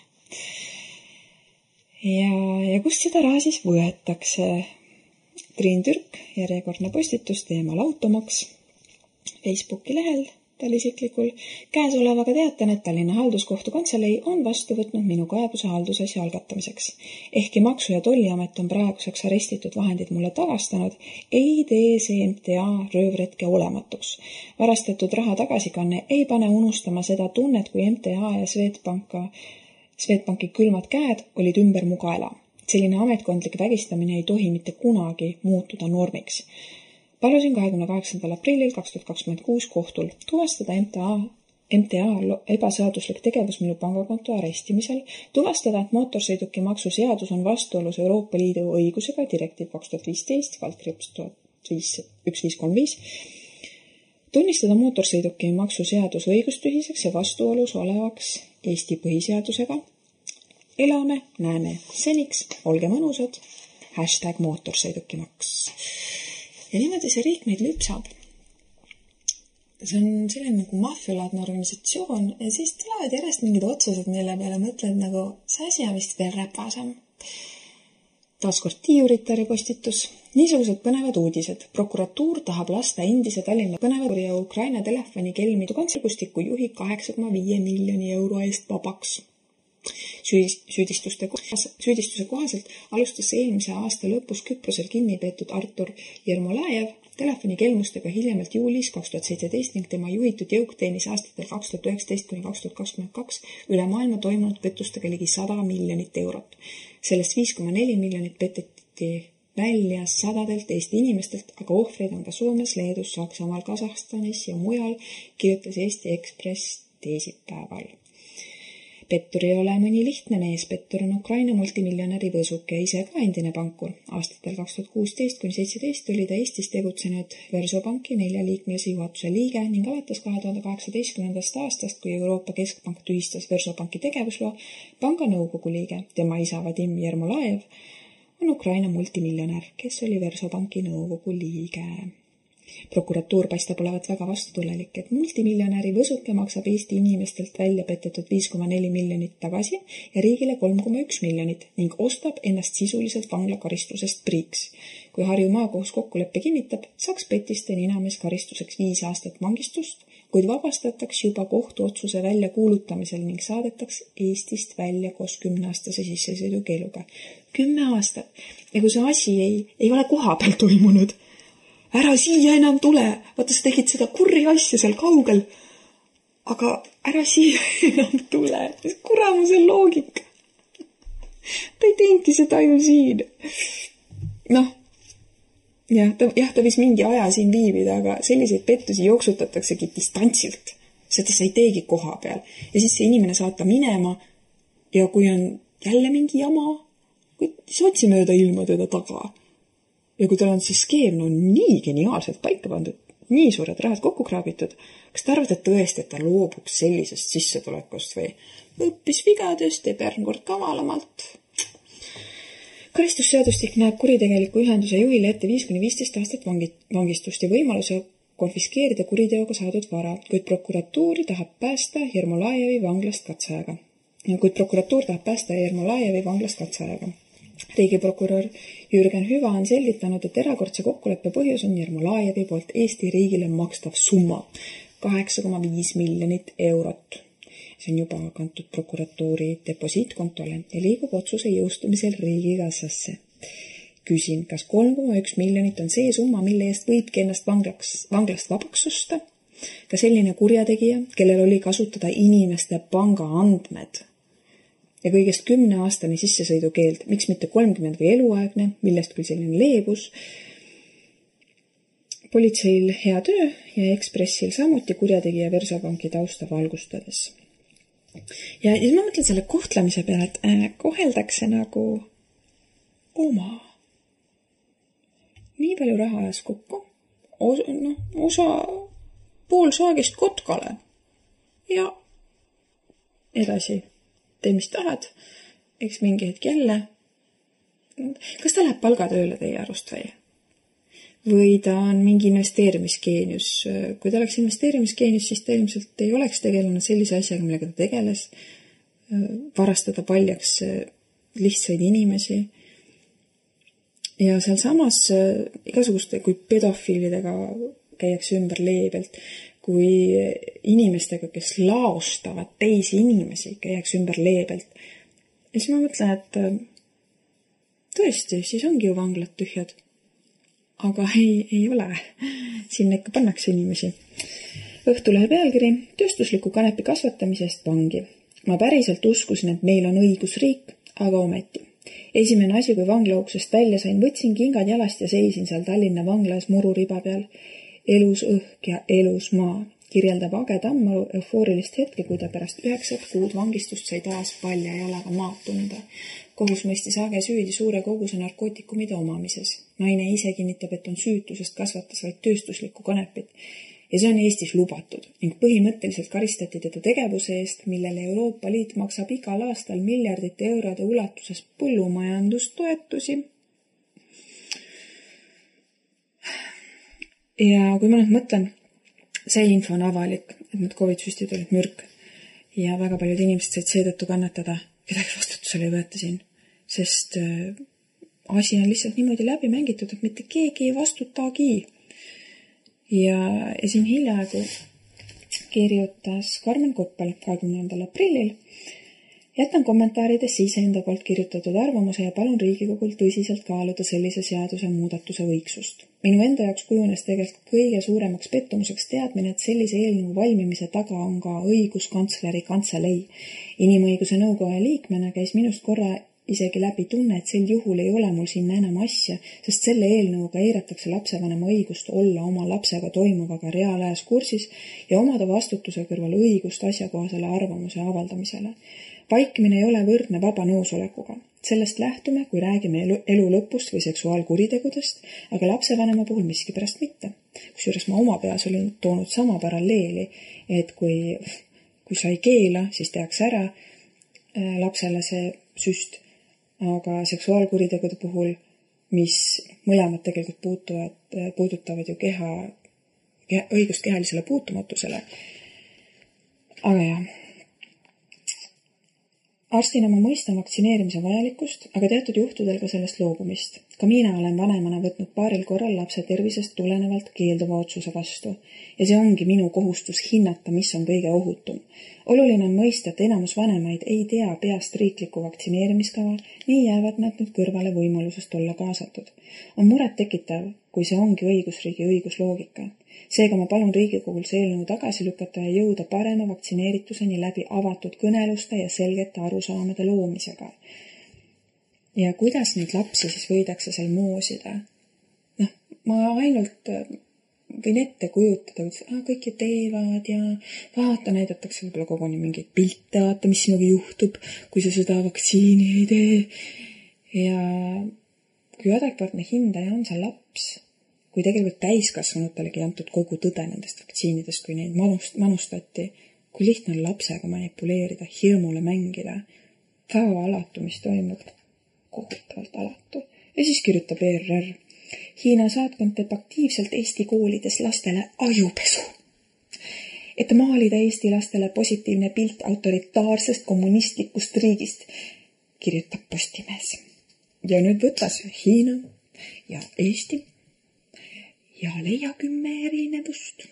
Ja, ja kust seda raha siis võetakse? Triin Türk, järjekordne postitus teemal automaks Facebooki lehel. Tal isiklikul käesolevaga teatan, et Tallinna halduskohtu kantselei on vastu võtnud minu kaebuse haldusasja algatamiseks. Ehkki Maksu- ja Tolliamet on praeguseks arestitud vahendid mulle tagastanud, ei tee see M T A röövretke olematuks. Varastatud raha tagasikanne ei pane unustama seda tunnet, kui M T A ja Swedbanka, Swedbanki külmad käed olid ümber mu kaela. Selline ametkondlik vägistamine ei tohi mitte kunagi muutuda normiks. Palusin kahekümne kaheksandal aprillil kaks tuhat kakskümmend kuus kohtul tuvastada M T A, M T A ebaseaduslik tegevus minu pangakonto arestimisel, tuvastada, et mootorsõiduki maksu seadus on vastuolus Euroopa Liidu õigusega, direktiiv kaks tuhat viisteist, kaldkriips üks viis kolm viis, tunnistada mootorsõiduki maksu seadus õigustühiseks ja vastuolus olevaks Eesti põhiseadusega. Elame, näeme seniks, olge mõnusad, hashtag mootorsõidukimaks. Ja niimoodi see riik meid lüpsab. See on selline nagu maffialaadne organisatsioon ja siis tulevad järjest mingid otsused, mille peale mõtled nagu see asja vist veel räpasem. Taaskord tiiuritari postitus. Niisugused põnevad uudised. Prokuratuur tahab lasta endise Tallinna põnevad ja Ukraina telefoni kelmidu kantsikustiku juhi kaheksa koma viis miljoni euro eest vabaks. Süüdistuste kohaselt, süüdistuse kohaselt alustas eelmise aasta lõpus Küprosel kinni peetud Artur Jermolajev telefoni kelmustega hiljemalt juulis kaks tuhat seitseteist ning tema juhitud jõuk teenis aastatel kaks tuhat üheksateist kuni kaks tuhat kakskümmend kaks üle maailma toimunud pettustega ligi sada miljonit eurot. Sellest viis koma neli miljonit peteti välja sadadelt Eesti inimestelt, aga ohvreid on ka Soomes, Leedus, Saksamaal, Kasahstanis ja mujal, kirjutas Eesti Ekspress teisipäeval. Pettur ei ole mõni lihtne mees, Pettur on Ukraina multimiljonäri võsuk ja ise ka endine pankur. Aastatel kaks tuhat kuusteist kuni seitseteist oli ta Eestis tegutsenud Versobanki neljaliikmelise juhatuse liige ning alates kahe tuhande kaheksateistkümnendast aastast, kui Euroopa Keskpank tühistas Versobanki tegevusloa, panga nõukogu liige. Tema isa Vadim Jermolajev on Ukraina multimiljonär, kes oli Versobanki nõukogu liige. Prokuratuur paistab olevat väga vastutulelik, et multimiljonäri võsuke maksab Eesti inimestelt välja petetud viis koma neli miljonit tagasi ja riigile kolm koma üks miljonit ning ostab ennast sisuliselt vanglakaristusest priiks. Kui Harju maakohus kokkuleppe kinnitab, saaks petiste ninamees karistuseks viis aastat vangistust, kuid vabastataks juba kohtuotsuse välja kuulutamisel ning saadetaks Eestist välja koos kümneaastase sissesõidukeeluga. Kümme aastat. Ja kui see asi ei, ei ole koha peal toimunud, ära siia enam tule, vaata sa tegid seda kurri asja seal kaugel, aga ära siia enam tule, kuramuse loogika. Ta ei teinti seda ju siin. Noh, jah, ta, jah, ta võis mingi aja siin viibida, aga selliseid pettusi jooksutataksegi distantsilt. Seda sa ei teegi koha peal. Ja siis see inimene saata minema ja kui on jälle mingi jama, siis otsi mööda ilma teda taga. Ja kui tal on see skeem no, nii geniaalselt paika pandud, nii suured rahad kokku kraabitud, kas ta arvad, et tõesti, et ta loobuks sellisest sissetulekust või õppis vigadest ja pärnkord kavalamalt? Karistusseadustik näeb kuritegeliku ühenduse juhile ette viis kuni viisteist aastat vangistust ja võimaluse konfiskeerida kuriteoga saadud vara, kuid prokuratuuri tahab päästa Jermolajevi vanglast katseajaga. Kuid prokuratuur tahab päästa Jermolajevi vanglast katseajaga. Riigiprokurör Jürgen Hüva on selgitanud, et erakordse kokkuleppe põhjus on Jermolajevi poolt Eesti riigile makstav summa kaheksa koma viis miljonit eurot. See on juba kantud prokuratuuri deposiitkontole ja liigub otsuse jõustumisel riigikassasse. Küsin, kas kolm koma üks miljonit on see summa, mille eest võibki ennast vanglaks, vanglast vabaks osta? Ka selline kurjategija, kellel oli kasutada inimeste panga andmed ja kõigest kümne aastane sissesõidukeeld, miks mitte kolmkümmend või eluaegne, millest küll selline leebus. Politseil hea töö ja Ekspressil samuti kurjategija Versobanki tausta valgustades. Ja, ja ma mõtlen selle kohtlemise peale, et äh, koheldakse nagu oma. Nii palju raha ajas kokku, osa, no, osa pool saagist kotkale ja edasi. Tee, mis tahad, eks mingi hetk jälle. Kas ta läheb palgatööle teie arust või? Või ta on mingi investeerimisgeenius? Kui ta oleks investeerimisgeenius, siis ta ilmselt ei oleks tegelenud sellise asjaga, millega ta tegeles. Varastada paljaks lihtsaid inimesi. Ja seal samas igasuguste, kui pedofiilidega käiakse ümber leebelt, kui inimestega, kes laostavad teisi inimesi, käiakse ümber leebelt. Ja siis ma mõtlen, et tõesti, siis ongi ju vanglad tühjad. Aga ei, ei ole. Sinna ikka pannakse inimesi. Õhtulehe pealkiri, tööstusliku kanepi kasvatamisest vangi. Ma päriselt uskusin, et meil on õigusriik, aga ometi. Esimene asi, kui vanglauksest välja sain, võtsin kingad jalast ja seisin seal Tallinna vanglas mururiba peal. Elus õhk ja elus maa, kirjeldab Age Tammaru eufoorilist hetke, kui ta pärast üheksat kuud vangistust sai taas palja jalaga maad tunda. Kohus mõistis Age süüdi suure koguse narkootikumide omamises. Naine ise kinnitab, et on süütusest kasvatas vaid tööstuslikku kanepit. Ja see on Eestis lubatud ning põhimõtteliselt karistati teda tegevuse eest, millele Euroopa Liit maksab igal aastal miljardite eurode ulatuses põllumajandustoetusi. Ja kui ma nüüd mõtlen, see info on avalik, et need COVID-süstid olid mürk ja väga paljud inimesed said seetõttu kannatada, kedagi vastutusele ei võeta siin, sest asi on lihtsalt niimoodi läbi mängitud, et mitte keegi ei vastutagi. Ja, ja siin hiljaaegu kirjutas Karmen Koppel kahekümnendal aprillil. Jätan kommentaaridesse iseenda poolt kirjutatud arvamuse ja palun Riigikogul tõsiselt kaaluda sellise seaduse muudatuse võiksust. Minu enda jaoks kujunes tegelikult kõige suuremaks pettumuseks teadmine, et sellise eelnõu valmimise taga on ka õiguskantsleri kantselei. Inimõiguse nõukoja liikmena käis minust korra isegi läbi tunne, et sel juhul ei ole mul sinna enam asja, sest selle eelnõuga eiratakse lapsevanema õigust olla oma lapsega toimuvaga reaalajas kursis ja omada vastutuse kõrval õigust asjakohasele arvamuse avaldamisele. Vaikimine ei ole võrdne vaba nõusolekuga. Sellest lähtume, kui räägime elu, elu lõpust või seksuaalkuritegudest, aga lapsevanema puhul miskipärast mitte. Kusjuures ma oma peas olin toonud sama paralleeli, et kui, kui sa ei keela, siis tehakse ära lapsele see süst, aga seksuaalkuritegude puhul, mis mõlemad tegelikult puutuvad, puudutavad ju keha, keha, õigust kehalisele puutumatusele. Aga jah, arstina ma mõistan vaktsineerimise vajalikkust, aga teatud juhtudel ka sellest loobumist. Ka mina olen vanemana võtnud paaril korral lapse tervisest tulenevalt keelduva otsuse vastu. Ja see ongi minu kohustus hinnata, mis on kõige ohutum. Oluline on mõista, et enamus vanemaid ei tea peast riikliku vaktsineerimiskava, nii jäävad nad nüüd kõrvale võimalusest olla kaasatud. On muret tekitav, kui see ongi õigusriigi õigusloogika. Seega ma palun Riigikogul see eelnõu tagasi lükata ja jõuda parema vaktsineerituseni läbi avatud kõneluste ja selgete arusaamade loomisega. Ja kuidas neid lapsi siis võidakse seal moosida? Noh, ma ainult võin ette kujutada, et ah, kõik ju teevad ja vaata, näidatakse võib-olla koguni mingeid pilte, vaata, mis sinuga juhtub, kui sa seda vaktsiini ei tee. Ja kui adekvaatne hindaja on see laps, kui tegelikult täiskasvanutelegi antud kogu tõde nendest vaktsiinidest, kui neid manust, manustati, kui lihtne on lapsega manipuleerida, hirmule mängida, väga alatu, mis toimub, kohutavalt alatu. Ja siis kirjutab E R R. Hiina saatkond teeb aktiivselt Eesti koolides lastele ajupesu. Et maalida Eesti lastele positiivne pilt autoritaarsest kommunistlikust riigist, kirjutab Postimees. Ja nüüd võtas Hiina ja Eesti ja leia kümme erinevust.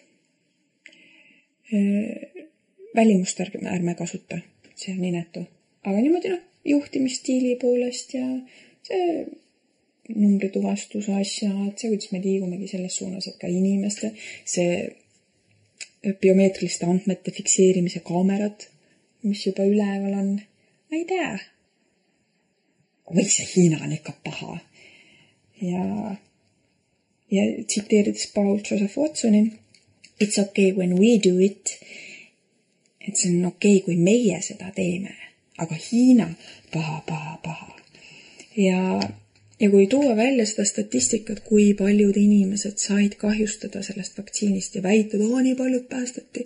Välimust ärme kasuta, see on inetu. Aga niimoodi noh, juhtimisstiili poolest ja see numbrituvastuse asjad, see, kuidas me liigumegi selles suunas, et ka inimeste see biomeetriliste andmete fikseerimise kaamerad, mis juba üleval on, ma ei tea. Või see Hiina on ikka paha. Ja Ja tsiteerides Paul Joseph Watsoni, it's okay when we do it, et see on okei, kui meie seda teeme, aga Hiina paha, paha, paha. Ja, ja kui tuua välja seda statistikat, kui paljud inimesed said kahjustada sellest vaktsiinist ja väitud, oo, nii paljud päästati.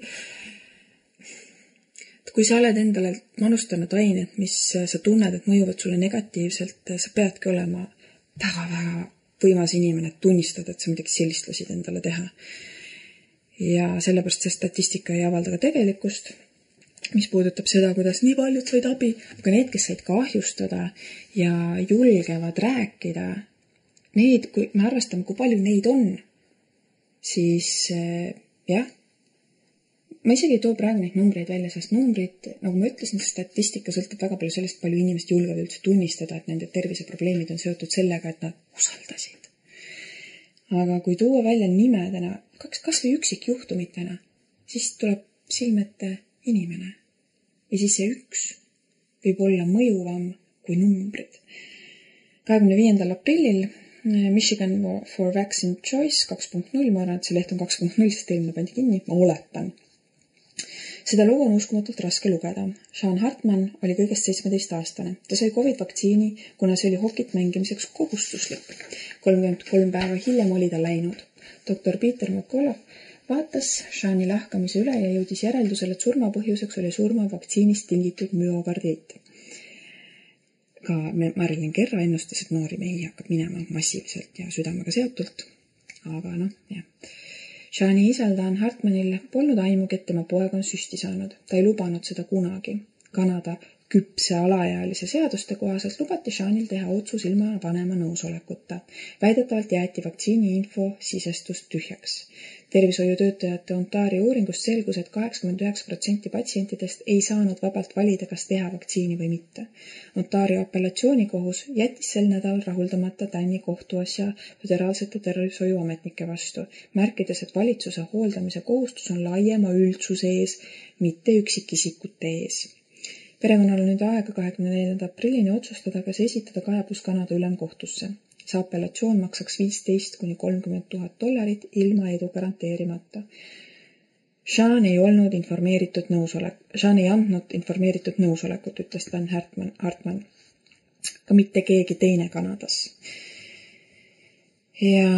Et kui sa oled endale manustanud ainet, mis sa tunned, et mõjuvad sulle negatiivselt, sa peadki olema väga-väga võimas inimene, et tunnistada, et sa midagi sellist lasid endale teha. Ja sellepärast see statistika ei avalda ka tegelikkust, mis puudutab seda, kuidas nii paljud said abi, aga need, kes said kahjustada ja julgevad rääkida, need, kui me arvestame, kui palju neid on, siis jah, ma isegi ei too praegu neid numbreid välja, sest numbrid, nagu ma ütlesin, statistika sõltub väga palju sellest, palju inimesed julgevad üldse tunnistada, et nende terviseprobleemid on seotud sellega, et nad usaldasid. Aga kui tuua välja nimedena, kaks kas või üksik juhtumitena, siis tuleb silmete inimene. Ja siis see üks võib olla mõjuvam kui numbrid. kahekümne viiendal aprillil Michigan for Vaccine Choice kaks punkt null, ma arvan, et see leht on kaks punkt null, sest eelmine pandi kinni, ma oletan. Seda lugu on uskumatult raske lugeda. Sean Hartman oli kõigest seitsmeteist aastane. Ta sai COVID-vaktsiini, kuna see oli hokit mängimiseks kohustuslik. kolmkümmend kolm päeva hiljem oli ta läinud. doktor Peter McCullough vaatas Seani lahkamise üle ja jõudis järeldusele, et surmapõhjuseks oli surma vaktsiinist tingitud müokardiit. Ka Marilyn Kerra ennustas, et noori mehi hakkab minema massiliselt ja südamega seotult. Aga noh, jah. Seani isal Dan Hartmanil polnud aimugi, et tema poeg on süsti saanud. Ta ei lubanud seda kunagi. Kanada küpse alaealise seaduste kohaselt lubati Seanil teha otsus ilma vanema nõusolekuta. Väidetavalt jäeti vaktsiini info sisestust tühjaks. Tervishoiutöötajate Ontario uuringust selgus, et kaheksakümmend üheksa protsenti patsientidest ei saanud vabalt valida, kas teha vaktsiini või mitte. Ontario apellatsioonikohus jättis sel nädal rahuldamata Danny kohtuasja föderaalsete tervishoiuametnike vastu, märkides, et valitsuse hooldamise kohustus on laiema üldsuse ees, mitte üksikisikute ees. Perekonnal on nüüd aega kahekümne neljanda aprillini otsustada, kas esitada kaebus Kanada ülemkohtusse. See apellatsioon maksaks viisteist kuni kolmkümmend tuhat dollarit ilma edu garanteerimata. Sean ei olnud informeeritud nõusolek. Sean ei andnud informeeritud nõusolekut, ütles Dan Hartman, Hartman. Ka mitte keegi teine Kanadas. Ja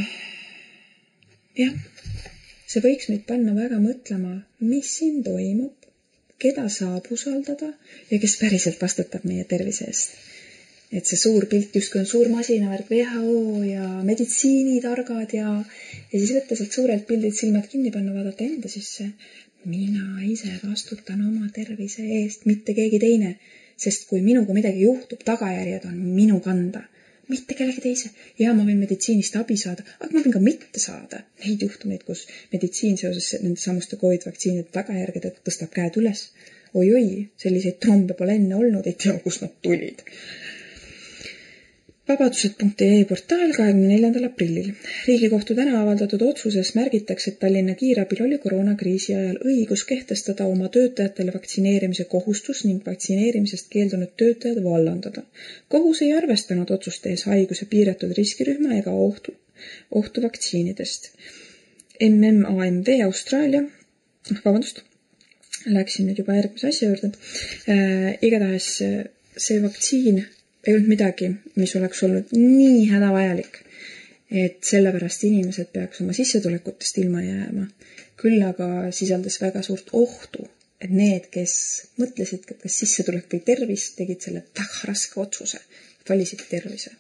jah, see võiks meid panna väga mõtlema, mis siin toimub, keda saab usaldada ja kes päriselt vastutab meie tervise eest. Et see suur pilt justkui on suur masinavärk, W H O ja meditsiinitargad ja, ja siis võtta sealt suurelt pildid silmad kinni panna, vaadata enda sisse. Mina ise vastutan oma tervise eest, mitte keegi teine, sest kui minuga midagi juhtub, tagajärjed on minu kanda, mitte kellegi teise. Ja ma võin meditsiinist abi saada, aga ma võin ka mitte saada. Neid juhtumeid, kus meditsiin seoses nende samuste COVID-vaktsiinide tagajärgedega tõstab käed üles. Oi-oi, selliseid trombe pole enne olnud, ei tea, kus nad tulid. Vabadused punkt ee portaal kahekümne neljandal aprillil. Riigikohtu täna avaldatud otsuses märgitakse, et Tallinna kiirabil oli koroonakriisi ajal õigus kehtestada oma töötajatele vaktsineerimise kohustus ning vaktsineerimisest keeldunud töötajad vallandada. Kohus ei arvestanud otsustes haiguse piiratud riskirühma ega ohtu, ohtu vaktsiinidest. M M A M V Austraalia, vabandust, läksin nüüd juba järgmise asja juurde. Äh, igatahes see vaktsiin ei olnud midagi, mis oleks olnud nii hädavajalik, et sellepärast inimesed peaks oma sissetulekutest ilma jääma. Küll aga sisaldas väga suurt ohtu, et need, kes mõtlesid, et kas sissetulek või tervis, tegid selle väga raske otsuse, valisid tervise.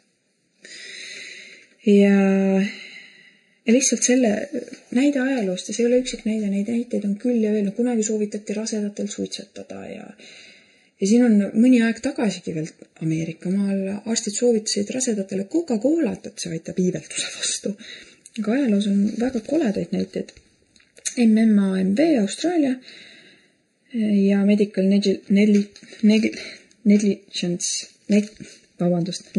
Ja, ja lihtsalt selle näide ajaloost, ja see ei ole üksik näide, neid näiteid on küll ja veel, no kunagi soovitati rasedatel suitsetada ja Ja siin on mõni aeg tagasigi veel Ameerika maal arstid soovitasid rasedatele Coca-Colat, et see aitab iiveltuse vastu. Aga ajaloos on väga koledaid näiteid. M M A M V Austraalia ja Medical Negligence, vabandust,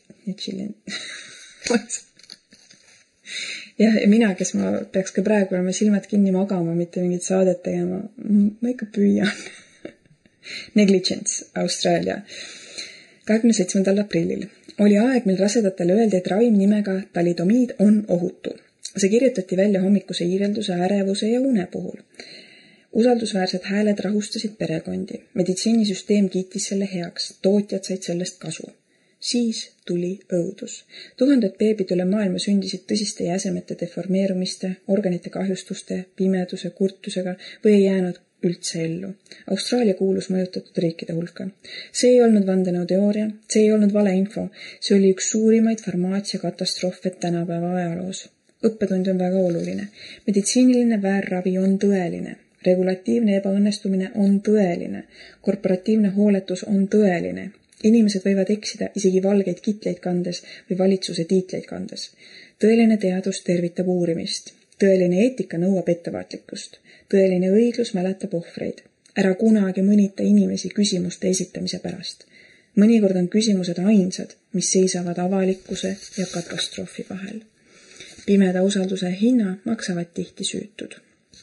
ja mina, kes ma peaks ka praegu olema silmad kinni magama, mitte mingit saadet tegema, ma ikka püüan. Negligence Austraalia. kahekümne seitsmendal aprillil oli aeg, mil rasedatele öeldi, et ravim nimega talidomiid on ohutu. See kirjutati välja hommikuse iivelduse, ärevuse ja une puhul. Usaldusväärsed hääled rahustasid perekondi. Meditsiinisüsteem kiitis selle heaks. Tootjad said sellest kasu. Siis tuli õudus. Tuhanded beebid üle maailma sündisid tõsiste jäsemete deformeerumiste, organite kahjustuste, pimeduse, kurtusega või ei jäänud üldse ellu. Austraalia kuulus mõjutatud riikide hulka. See ei olnud vandenõuteooria, see ei olnud valeinfo, see oli üks suurimaid farmaatsia katastroofe tänapäeva ajaloos. Õppetund on väga oluline. Meditsiiniline väärravi on tõeline. Regulatiivne ebaõnnestumine on tõeline. Korporatiivne hooletus on tõeline. Inimesed võivad eksida isegi valgeid kitleid kandes või valitsuse tiitleid kandes. Tõeline teadus tervitab uurimist. Tõeline eetika nõuab ettevaatlikkust. Tõeline õiglus mäletab ohvreid. Ära kunagi mõnita inimesi küsimuste esitamise pärast. Mõnikord on küsimused ainsad, mis seisavad avalikkuse ja katastroofi vahel. Pimeda usalduse hinna maksavad tihti süütud.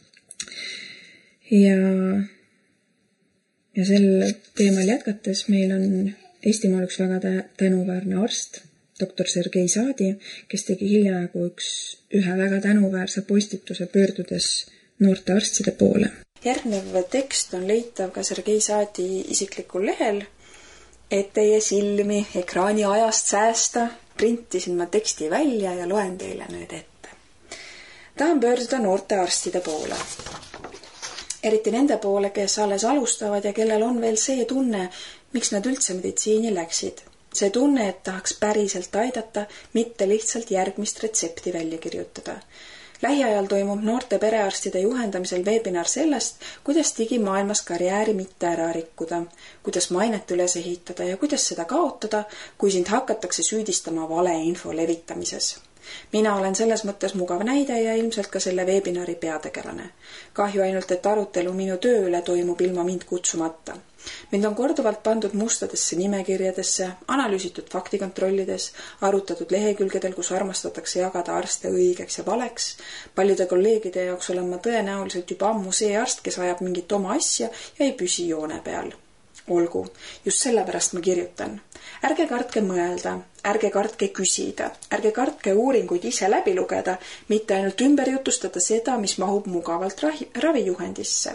Ja, ja sel teemal jätkates meil on Eestimaal üks väga tänuväärne arst, doktor Sergei Saadi, kes tegi hiljaaegu üks ühe väga tänuväärse postituse pöördudes noorte arstide poole. Järgnev tekst on leitav ka Sergei Saadi isiklikul lehel, et teie silmi ekraani ajast säästa, printisin ma teksti välja ja loen teile nüüd ette. Tahan pöörduda noorte arstide poole. Eriti nende poole, kes alles alustavad ja kellel on veel see tunne, miks nad üldse meditsiini läksid. See tunne, et tahaks päriselt aidata, mitte lihtsalt järgmist retsepti välja kirjutada. Lähiajal toimub noorte perearstide juhendamisel webinar sellest, kuidas digimaailmas karjääri mitte ära rikkuda, kuidas mainet üles ehitada ja kuidas seda kaotada, kui sind hakatakse süüdistama valeinfo levitamises. Mina olen selles mõttes mugav näide ja ilmselt ka selle webinari peategelane. Kahju ainult, et arutelu minu töö üle toimub ilma mind kutsumata. Mind on korduvalt pandud mustadesse nimekirjadesse, analüüsitud faktikontrollides, arutatud lehekülgedel, kus armastatakse jagada arste õigeks ja valeks. Paljude kolleegide jaoks olen ma tõenäoliselt juba ammu see arst, kes ajab mingit oma asja ja ei püsi joone peal. Olgu, just sellepärast ma kirjutan. Ärge kartke mõelda, ärge kartke küsida, ärge kartke uuringuid ise läbi lugeda, mitte ainult ümber jutustada seda, mis mahub mugavalt ravijuhendisse.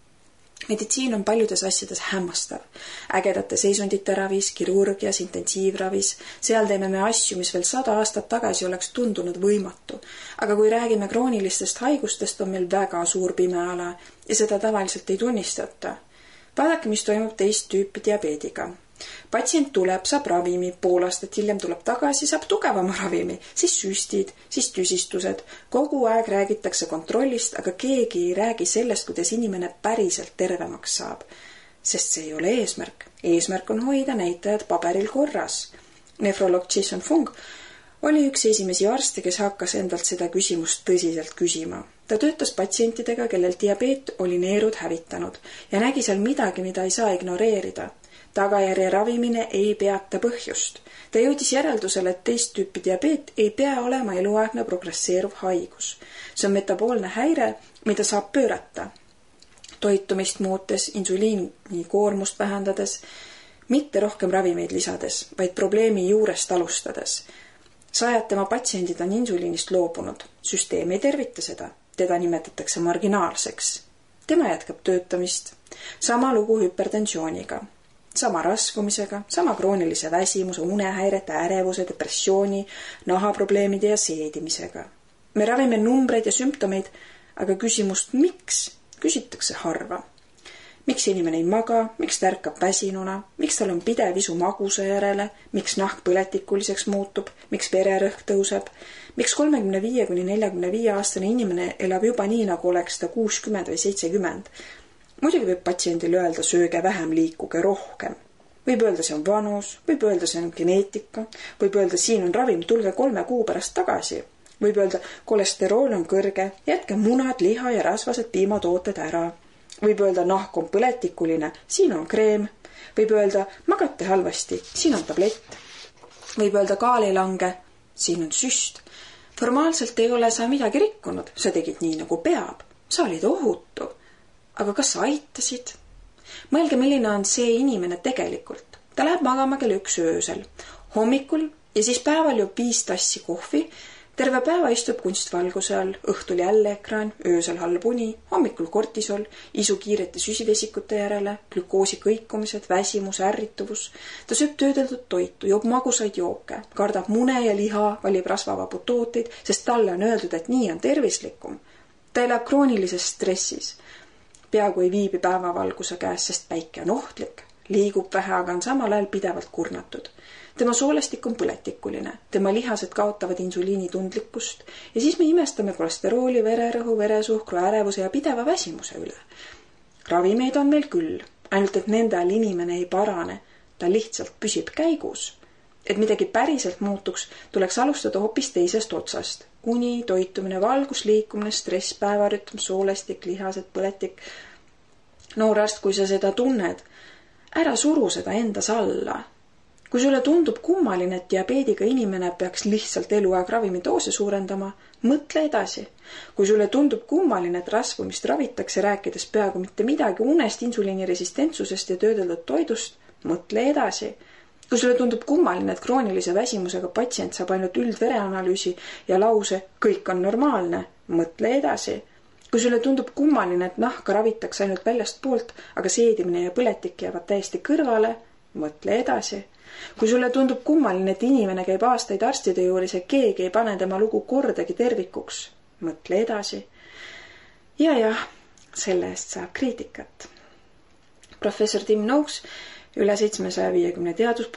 Meditsiin on paljudes asjades hämmastav. Ägedate seisundite ravis, kirurgias, intensiivravis. Seal teeme me asju, mis veel sada aastat tagasi oleks tundunud võimatu. Aga kui räägime kroonilistest haigustest, on meil väga suur pimeala ja seda tavaliselt ei tunnistata. Vaadake, mis toimub teist tüüpi diabeediga. Patsient tuleb, saab ravimi, pool aastat hiljem tuleb tagasi, saab tugevama ravimi, siis süstid, siis tüsistused. Kogu aeg räägitakse kontrollist, aga keegi ei räägi sellest, kuidas inimene päriselt tervemaks saab. Sest see ei ole eesmärk. Eesmärk on hoida näitajad paberil korras. Nefrolog Jason Fung oli üks esimesi arste, kes hakkas endalt seda küsimust tõsiselt küsima. Ta töötas patsientidega, kellel diabeet oli neerud hävitanud ja nägi seal midagi, mida ei saa ignoreerida. Tagajärje ravimine ei peata põhjust. Ta jõudis järeldusele, et teist tüüpi diabeet ei pea olema eluaegne progresseeruv haigus. See on metaboolne häire, mida saab pöörata. Toitumist muutes, insuliini koormust vähendades, mitte rohkem ravimeid lisades, vaid probleemi juurest alustades. Sajad tema patsiendid on insuliinist loobunud. Süsteem ei tervita seda. Teda nimetatakse marginaalseks. Tema jätkab töötamist. Sama lugu hüpertensiooniga. Sama rasvumisega, sama kroonilise väsimuse, unehäirete, ärevuse, depressiooni, nahaprobleemide ja seedimisega. Me ravime numbreid ja sümptomeid, aga küsimust miks küsitakse harva. Miks inimene ei maga, miks ta ärkab väsinuna, miks tal on pidev isu magusa järele, miks nahk põletikuliseks muutub, miks vererõhk tõuseb, miks kolmekümne viie kuni neljakümne viie aastane inimene elab juba nii, nagu oleks ta kuuskümmend või seitsekümmend. Muidugi võib patsiendile öelda sööge vähem, liikuge rohkem. Võib öelda see on vanus, võib öelda see on geneetika, võib öelda siin on ravim, tulge kolme kuu pärast tagasi. Võib öelda kolesterool on kõrge, jätke munad, liha ja rasvased piimatooted ära. Võib öelda nahk on põletikuline, siin on kreem. Võib öelda magate halvasti, siin on tablett. Võib öelda kaal ei lange, siin on süst. Formaalselt ei ole sa midagi rikkunud, sa tegid nii nagu peab, sa olid ohutu. Aga kas sa aitasid? Mõelge, milline on see inimene tegelikult. Ta läheb magama kell üks öösel, hommikul ja siis päeval joob viis tassi kohvi, terve päeva istub kunstvalguse all, õhtul jälle ekraan, öösel halb uni, hommikul kortisol, isu kiirete süsivesikute järele, glükoosi kõikumised, väsimus, ärrituvus. Ta sööb töödeldud toitu, joob magusaid jooke, kardab mune ja liha, valib rasvavabu tooteid, sest talle on öeldud, et nii on tervislikum. Ta elab kroonilises stressis. Peaaegu ei viibi päevavalguse käes, sest päike on ohtlik. Liigub vähe, aga on samal ajal pidevalt kurnatud. Tema soolestik on põletikuline. Tema lihased kaotavad insuliini tundlikkust ja siis me imestame kolesterooli, vererõhu, veresuhkru, ärevuse ja pideva väsimuse üle. Ravimeid on meil küll, ainult et nende all inimene ei parane. Ta lihtsalt püsib käigus. Et midagi päriselt muutuks, tuleks alustada hoopis teisest otsast. Uni, toitumine, valgus, liikumine, stress, päevarütm, soolestik, lihased, põletik. Noorarst, kui sa seda tunned, ära suru seda endas alla. Kui sulle tundub kummaline, et diabeediga inimene peaks lihtsalt eluaeg ravimidoose suurendama, mõtle edasi. Kui sulle tundub kummaline, et rasvumist ravitakse rääkides peaaegu mitte midagi unest, insuliiniresistentsusest ja töödeldud toidust, mõtle edasi. Kui sulle tundub kummaline, et kroonilise väsimusega patsient saab ainult üldvereanalüüsi ja lause kõik on normaalne, mõtle edasi. Kui sulle tundub kummaline, et nahka ravitakse ainult väljast poolt, aga seedimine ja põletik jäävad täiesti kõrvale, mõtle edasi. Kui sulle tundub kummaline, et inimene käib aastaid arstide juures ja keegi ei pane tema lugu kordagi tervikuks, mõtle edasi. Ja jah, selle eest saab kriitikat. Professor Tim Noakes üle seitsmesaja viiekümne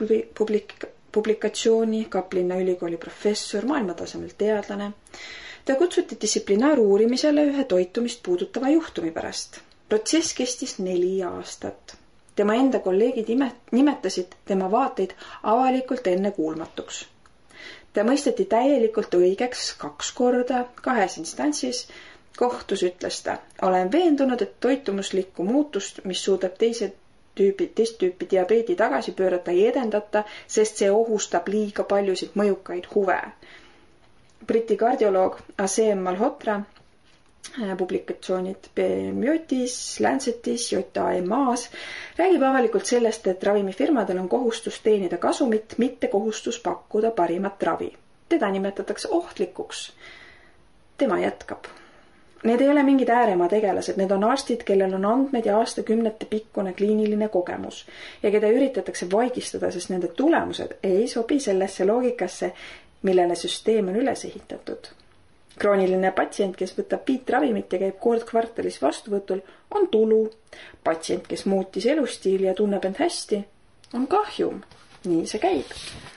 teaduspublikatsiooni, Kaplinna ülikooli professor, maailmatasemel teadlane. Ta kutsuti distsiplinaaruurimisele ühe toitumist puudutava juhtumi pärast. Protsess kestis neli aastat. Tema enda kolleegid nimetasid tema vaateid avalikult enne kuulmatuks. Ta mõisteti täielikult õigeks kaks korda, kahes instantsis. Kohtus ütles ta, olen veendunud, et toitumuslikku muutust, mis suudab teise tüüpi, teist tüüpi diabeedi tagasi pöörata ei edendata, sest see ohustab liiga paljusid mõjukaid huve. Briti kardioloog Aseem Malhotra publikatsioonid Biotis, Lancetis, J A M A-s, räägib avalikult sellest, et ravimifirmadel on kohustus teenida kasumit, mitte kohustus pakkuda parimat ravi. Teda nimetatakse ohtlikuks. Tema jätkab. Need ei ole mingid ääremaa tegelased, need on arstid, kellel on andmed ja aastakümnete pikkune kliiniline kogemus ja keda üritatakse vaigistada, sest nende tulemused ei sobi sellesse loogikasse, millele süsteem on üles ehitatud. Krooniline patsient, kes võtab viit ravimit ja käib kord kvartalis vastuvõtul, on tulu. Patsient, kes muutis elustiili ja tunneb end hästi, on kahjum. Nii see käib.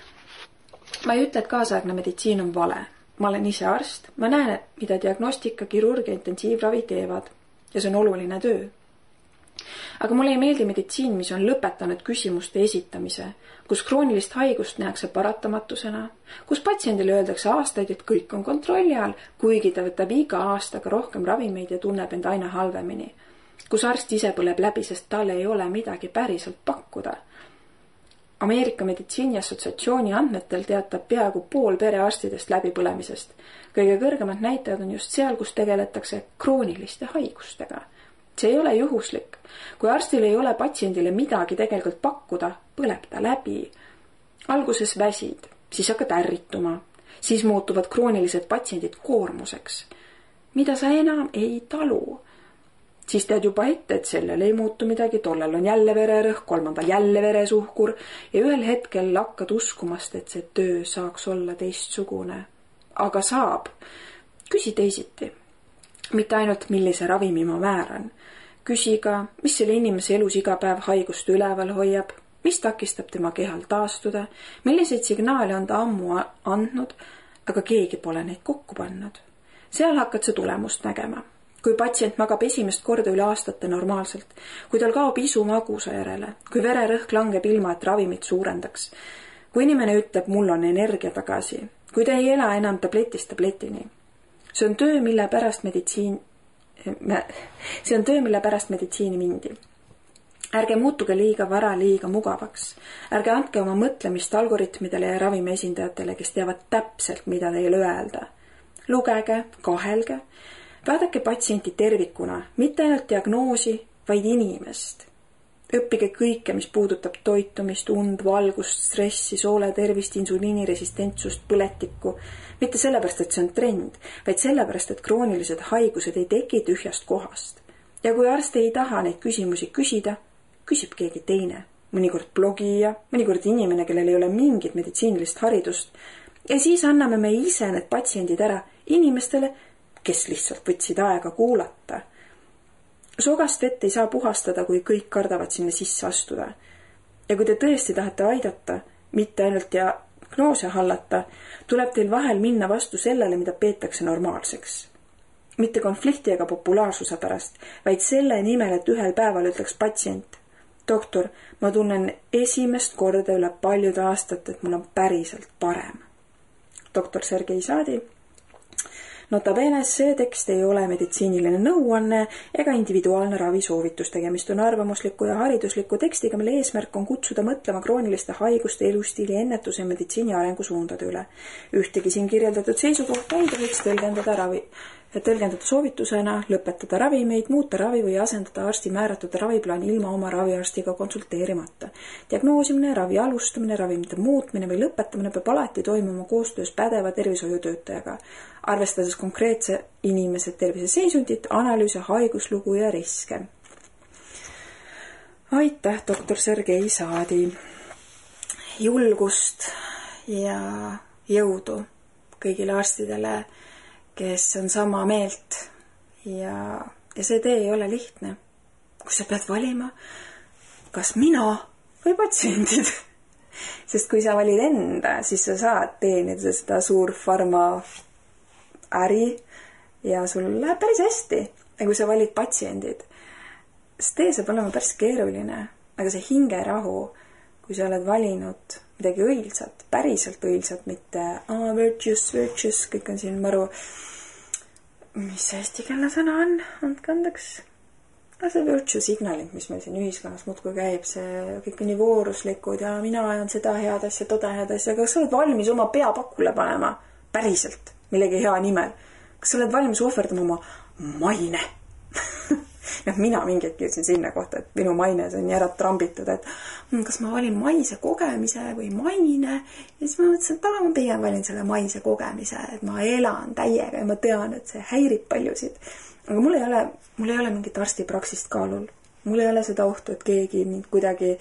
Ma ei ütle, et kaasaegne meditsiin on vale. Ma olen ise arst, ma näen, mida diagnostika, kirurgia, intensiivravi teevad ja see on oluline töö. Aga mulle ei meeldi meditsiin, mis on lõpetanud küsimuste esitamise, kus kroonilist haigust nähakse paratamatusena, kus patsiendile öeldakse aastaid, et kõik on kontrolli all, kuigi ta võtab iga aastaga rohkem ravimeid ja tunneb end aina halvemini, kus arst ise põleb läbi, sest tal ei ole midagi päriselt pakkuda. Ameerika meditsiini assotsiatsiooni andmetel teatab peaaegu pool perearstidest läbipõlemisest. Kõige kõrgemad näitajad on just seal, kus tegeletakse krooniliste haigustega. See ei ole juhuslik. Kui arstil ei ole patsiendile midagi tegelikult pakkuda, põleb ta läbi. Alguses väsid, siis hakkad ärrituma, siis muutuvad kroonilised patsiendid koormuseks. Mida sa enam ei talu? Siis tead juba ette, et sellel ei muutu midagi, tollel on jälle vererõhk, kolmandal jälle veresuhkur ja ühel hetkel hakkad uskumast, et see töö saaks olla teistsugune. Aga saab. Küsi teisiti. Mitte ainult, millise ravimi ma määran. Küsi ka, mis selle inimese elus iga päev haigust üleval hoiab, mis takistab tema kehal taastuda, milliseid signaale on ta ammu andnud, aga keegi pole neid kokku pannud. Seal hakkad sa tulemust nägema. Kui patsient magab esimest korda üle aastate normaalselt, kui tal kaob isu magusa järele, kui vererõhk langeb ilma, et ravimit suurendaks, kui inimene ütleb, mul on energia tagasi, kui ta ei ela enam tabletist tabletini. See on töö, mille pärast meditsiin, see on töö, mille pärast meditsiini mindi. Ärge muutuge liiga vara liiga mugavaks. Ärge andke oma mõtlemist algoritmidele ja ravimi esindajatele, kes teavad täpselt, mida teile öelda. Lugege, kahelge. Vaadake patsienti tervikuna, mitte ainult diagnoosi, vaid inimest. Õppige kõike, mis puudutab toitumist, und, valgust, stressi, soole tervist, insuliiniresistentsust, põletikku. Mitte sellepärast, et see on trend, vaid sellepärast, et kroonilised haigused ei teki tühjast kohast. Ja kui arst ei taha neid küsimusi küsida, küsib keegi teine. Mõnikord blogija, mõnikord inimene, kellel ei ole mingit meditsiinilist haridust. Ja siis anname me ise need patsiendid ära inimestele, kes lihtsalt võtsid aega kuulata. Sogast vett ei saa puhastada, kui kõik kardavad sinna sisse astuda. Ja kui te tõesti tahate aidata, mitte ainult diagnoose hallata, tuleb teil vahel minna vastu sellele, mida peetakse normaalseks. Mitte konflikti ega populaarsuse pärast, vaid selle nimel, et ühel päeval ütleks patsient. Doktor, ma tunnen esimest korda üle paljude aastat, et mul on päriselt parem. Doktor Sergei Saadi. Notabene see tekst ei ole meditsiiniline nõuanne ega individuaalne ravisoovitus. Tegemist on arvamusliku ja haridusliku tekstiga, mille eesmärk on kutsuda mõtlema krooniliste haiguste, elustiili, ennetuse ja meditsiini arengusuundade üle. Ühtegi siin kirjeldatud seisukohta ei tohiks tõlgendada, ravi, tõlgendada soovitusena, lõpetada ravimeid, muuta ravi või asendada arsti määratud raviplaani ilma oma raviarstiga konsulteerimata. Diagnoosimine, ravi alustamine, ravimite muutmine või lõpetamine peab alati toimuma koostöös pädeva tervishoiutöötajaga, arvestades konkreetse inimese tervise seisundit, analüüse, haiguslugu ja riske. Aitäh, doktor Sergei Saadi. Julgust ja jõudu kõigile arstidele, kes on sama meelt ja, ja see tee ei ole lihtne. Kui sa pead valima, kas mina või patsiendid, sest kui sa valid enda, siis sa saad teenida seda suur farma äri ja sul läheb päris hästi. Ja kui sa valid patsiendid, see tee saab olema päris keeruline, aga see hingerahu, kui sa oled valinud midagi õilsat, päriselt õilsat, mitte ah, virtuous, virtuous, kõik on siin maru. Mis see eestikeelne sõna on? Andke andeks. See virtue signaling, mis meil siin ühiskonnas muudkui käib, see kõik nii vooruslikud ja mina ajan seda head asja, toda head asja, aga kas sa oled valmis oma pea pakule panema päriselt millegi hea nimel? Kas sa oled valmis ohverdama oma maine. noh, mina mingi hetk jõudsin sinna kohta, et minu maine on nii ära trambitud, et kas ma valin maise kogemise või maine. Ja siis ma mõtlesin, et ma pigem valin selle maise kogemise, et ma elan täiega ja ma tean, et see häirib paljusid. Aga mul ei ole, mul ei ole mingit arstipraksist kaalul. Mul ei ole seda ohtu, et keegi mind kuidagi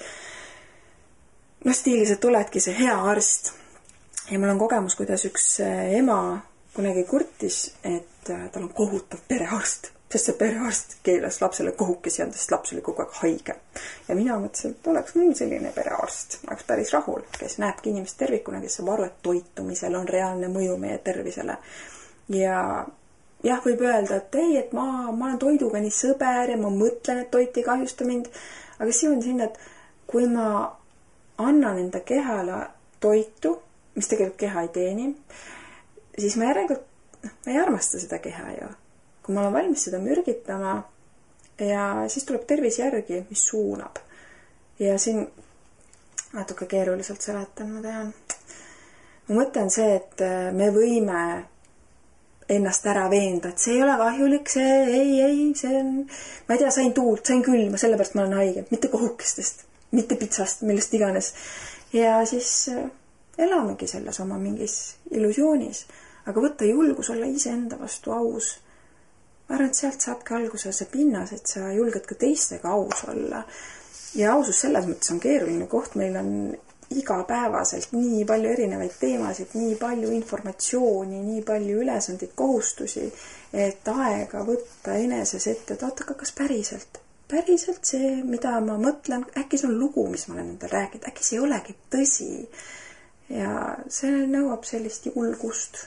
noh, stiilis, et oledki see hea arst. Ja mul on kogemus, kuidas üks ema kunagi kurtis, et tal on kohutav perearst, sest see perearst keelas lapsele kohukesi anda, sest laps oli kogu aeg haige. Ja mina mõtlesin, et oleks mul selline perearst, oleks päris rahul, kes näebki inimest tervikuna, kes saab aru, et toitumisel on reaalne mõju meie tervisele. Ja jah, võib öelda, et ei, et ma, ma olen toiduga nii sõber ja ma mõtlen, et toit ei kahjusta mind, aga see on sinna, et kui ma annan enda kehale toitu, mis tegelikult keha ei teeni, siis ma järelikult, ma ei armasta seda keha ju. Kui ma olen valmis seda mürgitama ja siis tuleb tervis järgi, mis suunab. Ja siin natuke keeruliselt seletan, ma tean. Ma mõtlen see, et me võime ennast ära veenda, et see ei ole kahjulik, see ei, ei, see on, ma ei tea, sain tuult, sain külma, sellepärast ma olen haige, mitte kohukestest, mitte pitsast, millest iganes. Ja siis elamegi selles oma mingis illusioonis, aga võtta julgus olla iseenda vastu aus. Ma arvan, et sealt saabki alguse see pinnas, et sa julged ka teistega aus olla. Ja ausus selles mõttes on keeruline koht, meil on igapäevaselt nii palju erinevaid teemasid, nii palju informatsiooni, nii palju ülesandeid, kohustusi, et aega võtta eneses ette, et oota, kas päriselt, päriselt see, mida ma mõtlen, äkki see on lugu, mis ma olen endal rääkinud, äkki see ei olegi tõsi. Ja see nõuab sellist julgust.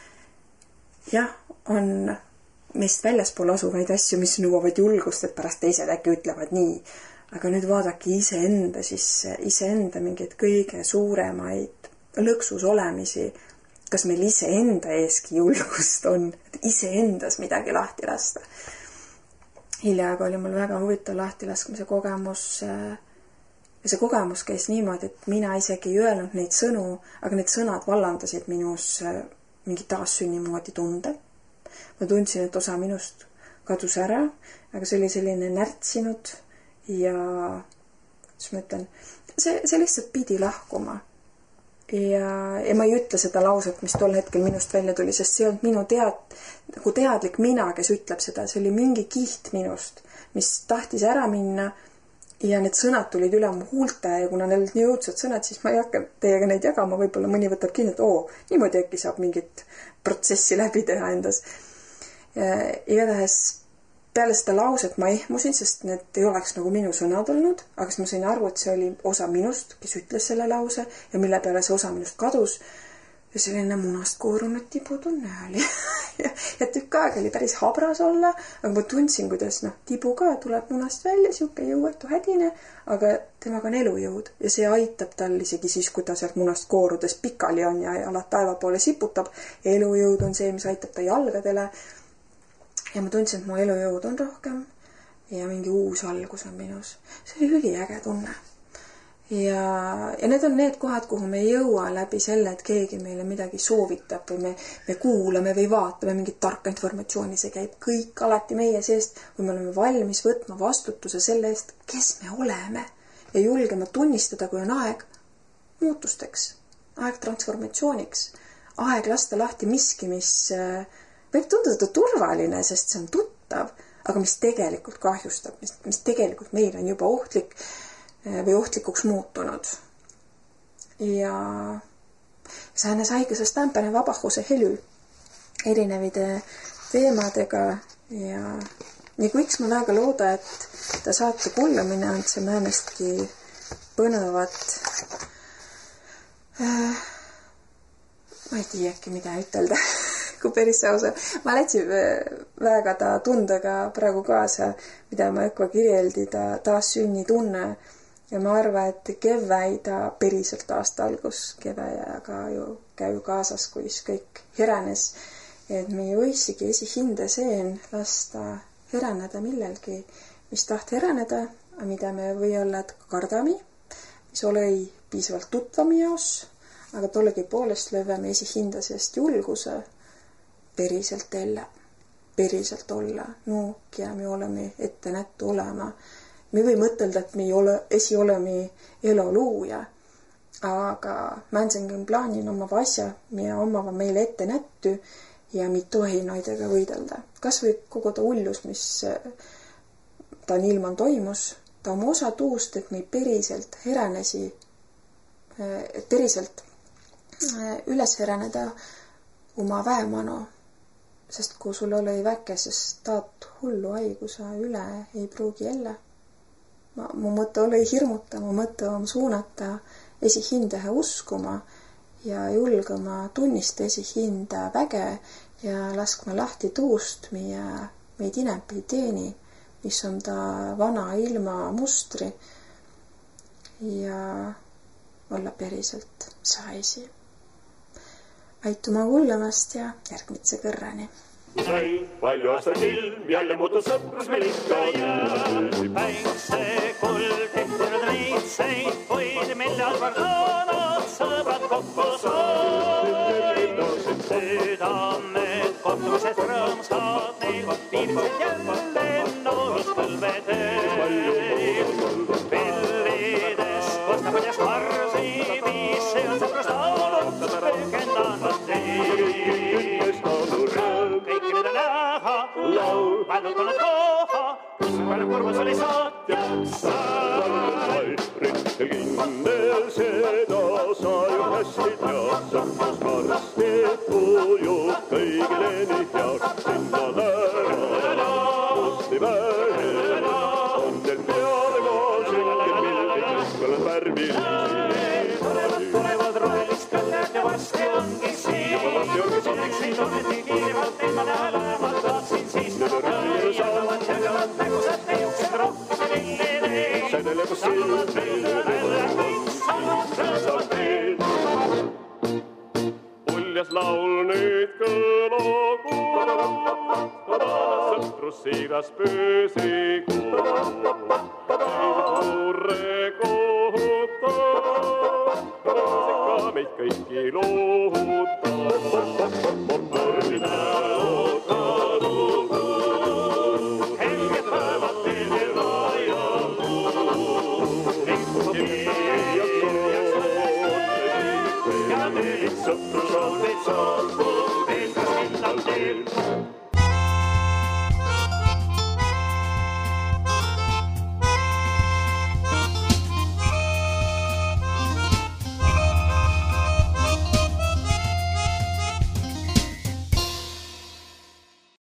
Jah, on meist väljaspool asuvaid asju, mis nõuavad julgust, et pärast teised äkki ütlevad nii. Aga nüüd vaadake iseenda sisse, iseenda mingeid kõige suuremaid lõksus olemisi. Kas meil iseenda eeski julgust on, et iseendas midagi lahti lasta? Hiljaga oli mul väga huvitav lahtilaskmise kogemus. Ja see kogemus käis niimoodi, et mina isegi ei öelnud neid sõnu, aga need sõnad vallandasid minus mingi taassünni moodi tunde. Ma tundsin, et osa minust kadus ära, aga see oli selline närtsinud ja, kuidas ma ütlen, see, see lihtsalt pidi lahkuma. Ja, ja ma ei ütle seda lauset, mis tol hetkel minust välja tuli, sest see on minu tead, nagu teadlik mina, kes ütleb seda, see oli mingi kiht minust, mis tahtis ära minna ja need sõnad tulid üle mu huulte ja kuna need nii õudsed sõnad, siis ma ei hakka teiega neid jagama, võib-olla mõni võtab kinni, et oo, niimoodi äkki saab mingit protsessi läbi teha endas. Igatahes peale seda lauset ma ehmusin, sest need ei oleks nagu minu sõnad olnud, aga siis ma sain aru, et see oli osa minust, kes ütles selle lause ja mille peale see osa minust kadus. Ja selline munast koorunud tibutunne oli. ja tükk aega oli päris habras olla, aga ma tundsin, kuidas noh, tibu ka tuleb munast välja, siuke jõuetu hädine, aga temaga on elujõud ja see aitab tal isegi siis, kui ta sealt munast koorudes pikali on ja jalad taeva poole siputab. Elujõud on see, mis aitab ta jalgadele. Ja ma tundsin, et mu elujõud on rohkem ja mingi uus algus on minus. See oli üliäge tunne. Ja, ja need on need kohad, kuhu me ei jõua läbi selle, et keegi meile midagi soovitab või me, me kuulame või vaatame mingit tarka informatsiooni. See käib kõik alati meie seest, kui me oleme valmis võtma vastutuse selle eest, kes me oleme ja julgema tunnistada, kui on aeg muutusteks, aeg transformatsiooniks, aeg lasta lahti miski, mis võib tunduda turvaline, sest see on tuttav, aga mis tegelikult kahjustab, mis, mis tegelikult meil on juba ohtlik või ohtlikuks muutunud. Ja sääne saigesest ämpene vabahuse helü erinevide teemadega ja nii kuiks ma väga looda, et ta saate kuulamine on see määnestki põnevat äh, ma ei tiiäki, mida ütelda kui päris ausa. Ma lätsin väga ta tundega praegu kaasa, mida ma ökva kirjeldi, ta taas sünni tunne. Ja ma arvan, et kevväi ta päriselt aasta algus keväjaga ju käy kaasas, kui kõik heränes. Et me võisigi esihinde seen lasta heraneda millelgi, mis taht heraneda, mida me või olla kardami, mis olei piisavalt tutvami jaos, aga tollegi poolest lööväme esihinda seest julguse päriselt elä. päriselt olla nuuk ja me oleme ette nättu olema. Me või mõtelda, et me ei ole, esi oleme eloluuja, aga mänsengin plaanin oma asja, me omava meile ette nättu ja me ei tohi noidega võidelda. Kas või kogu ta ullus, mis ta on ilman toimus, ta on osa tuust, et me päriselt heranesi, et päriselt üles heraneda oma väemanu, sest kui sul oli väke, sest taad hullu haigusa üle ei pruugi jälle. Ma, mu mõte oli hirmuta, mu mõte on suunata esihindahe uskuma ja julgema tunnista esihinda väge ja laskma lahti tuust, meie meid inempi teeni, mis on ta vana ilma mustri ja olla päriselt saisi. Aituma kuulamast ja järgmitse kõrrani. Sai palju aastaid ilm, jälle muutus sõprus meil ikka jääb. Päikse kuld tehtunud neitseid võid, mille alvar sõnad sõbrad kokku said. Südamed kohtumisest rõõmsad neil, viimised jälle noos põlvedel. Pellides kostabadjast varsi viis, see on sõprust laulud, rõõgendanud teil. Kõik nüüd on näha, välutanud koha, kus palju kurvus oli saatjaks sai. Rikkel kindel seda sa ju hästi tead, sõprus varsti tujub kõigile nii head. Sinna nära, musti vähe, on teil peale koos, selged pildid, kõlad värvil. Tulevad, tulevad rohelist kõlled ja varsti ongi siin. Onneksi tunneti kiirivalt, ei ma näha lähemalt, tahtsin siis jagavad, jagavad nägusad teuksid rohkuse lillid. Sädeleb silmad veel, saavad rõõsavad veel. Uljas laul nüüd kõlagu, sõprus siiras püsigu. Suure kohuta, see ka meid kõiki lohuta. Mordi näod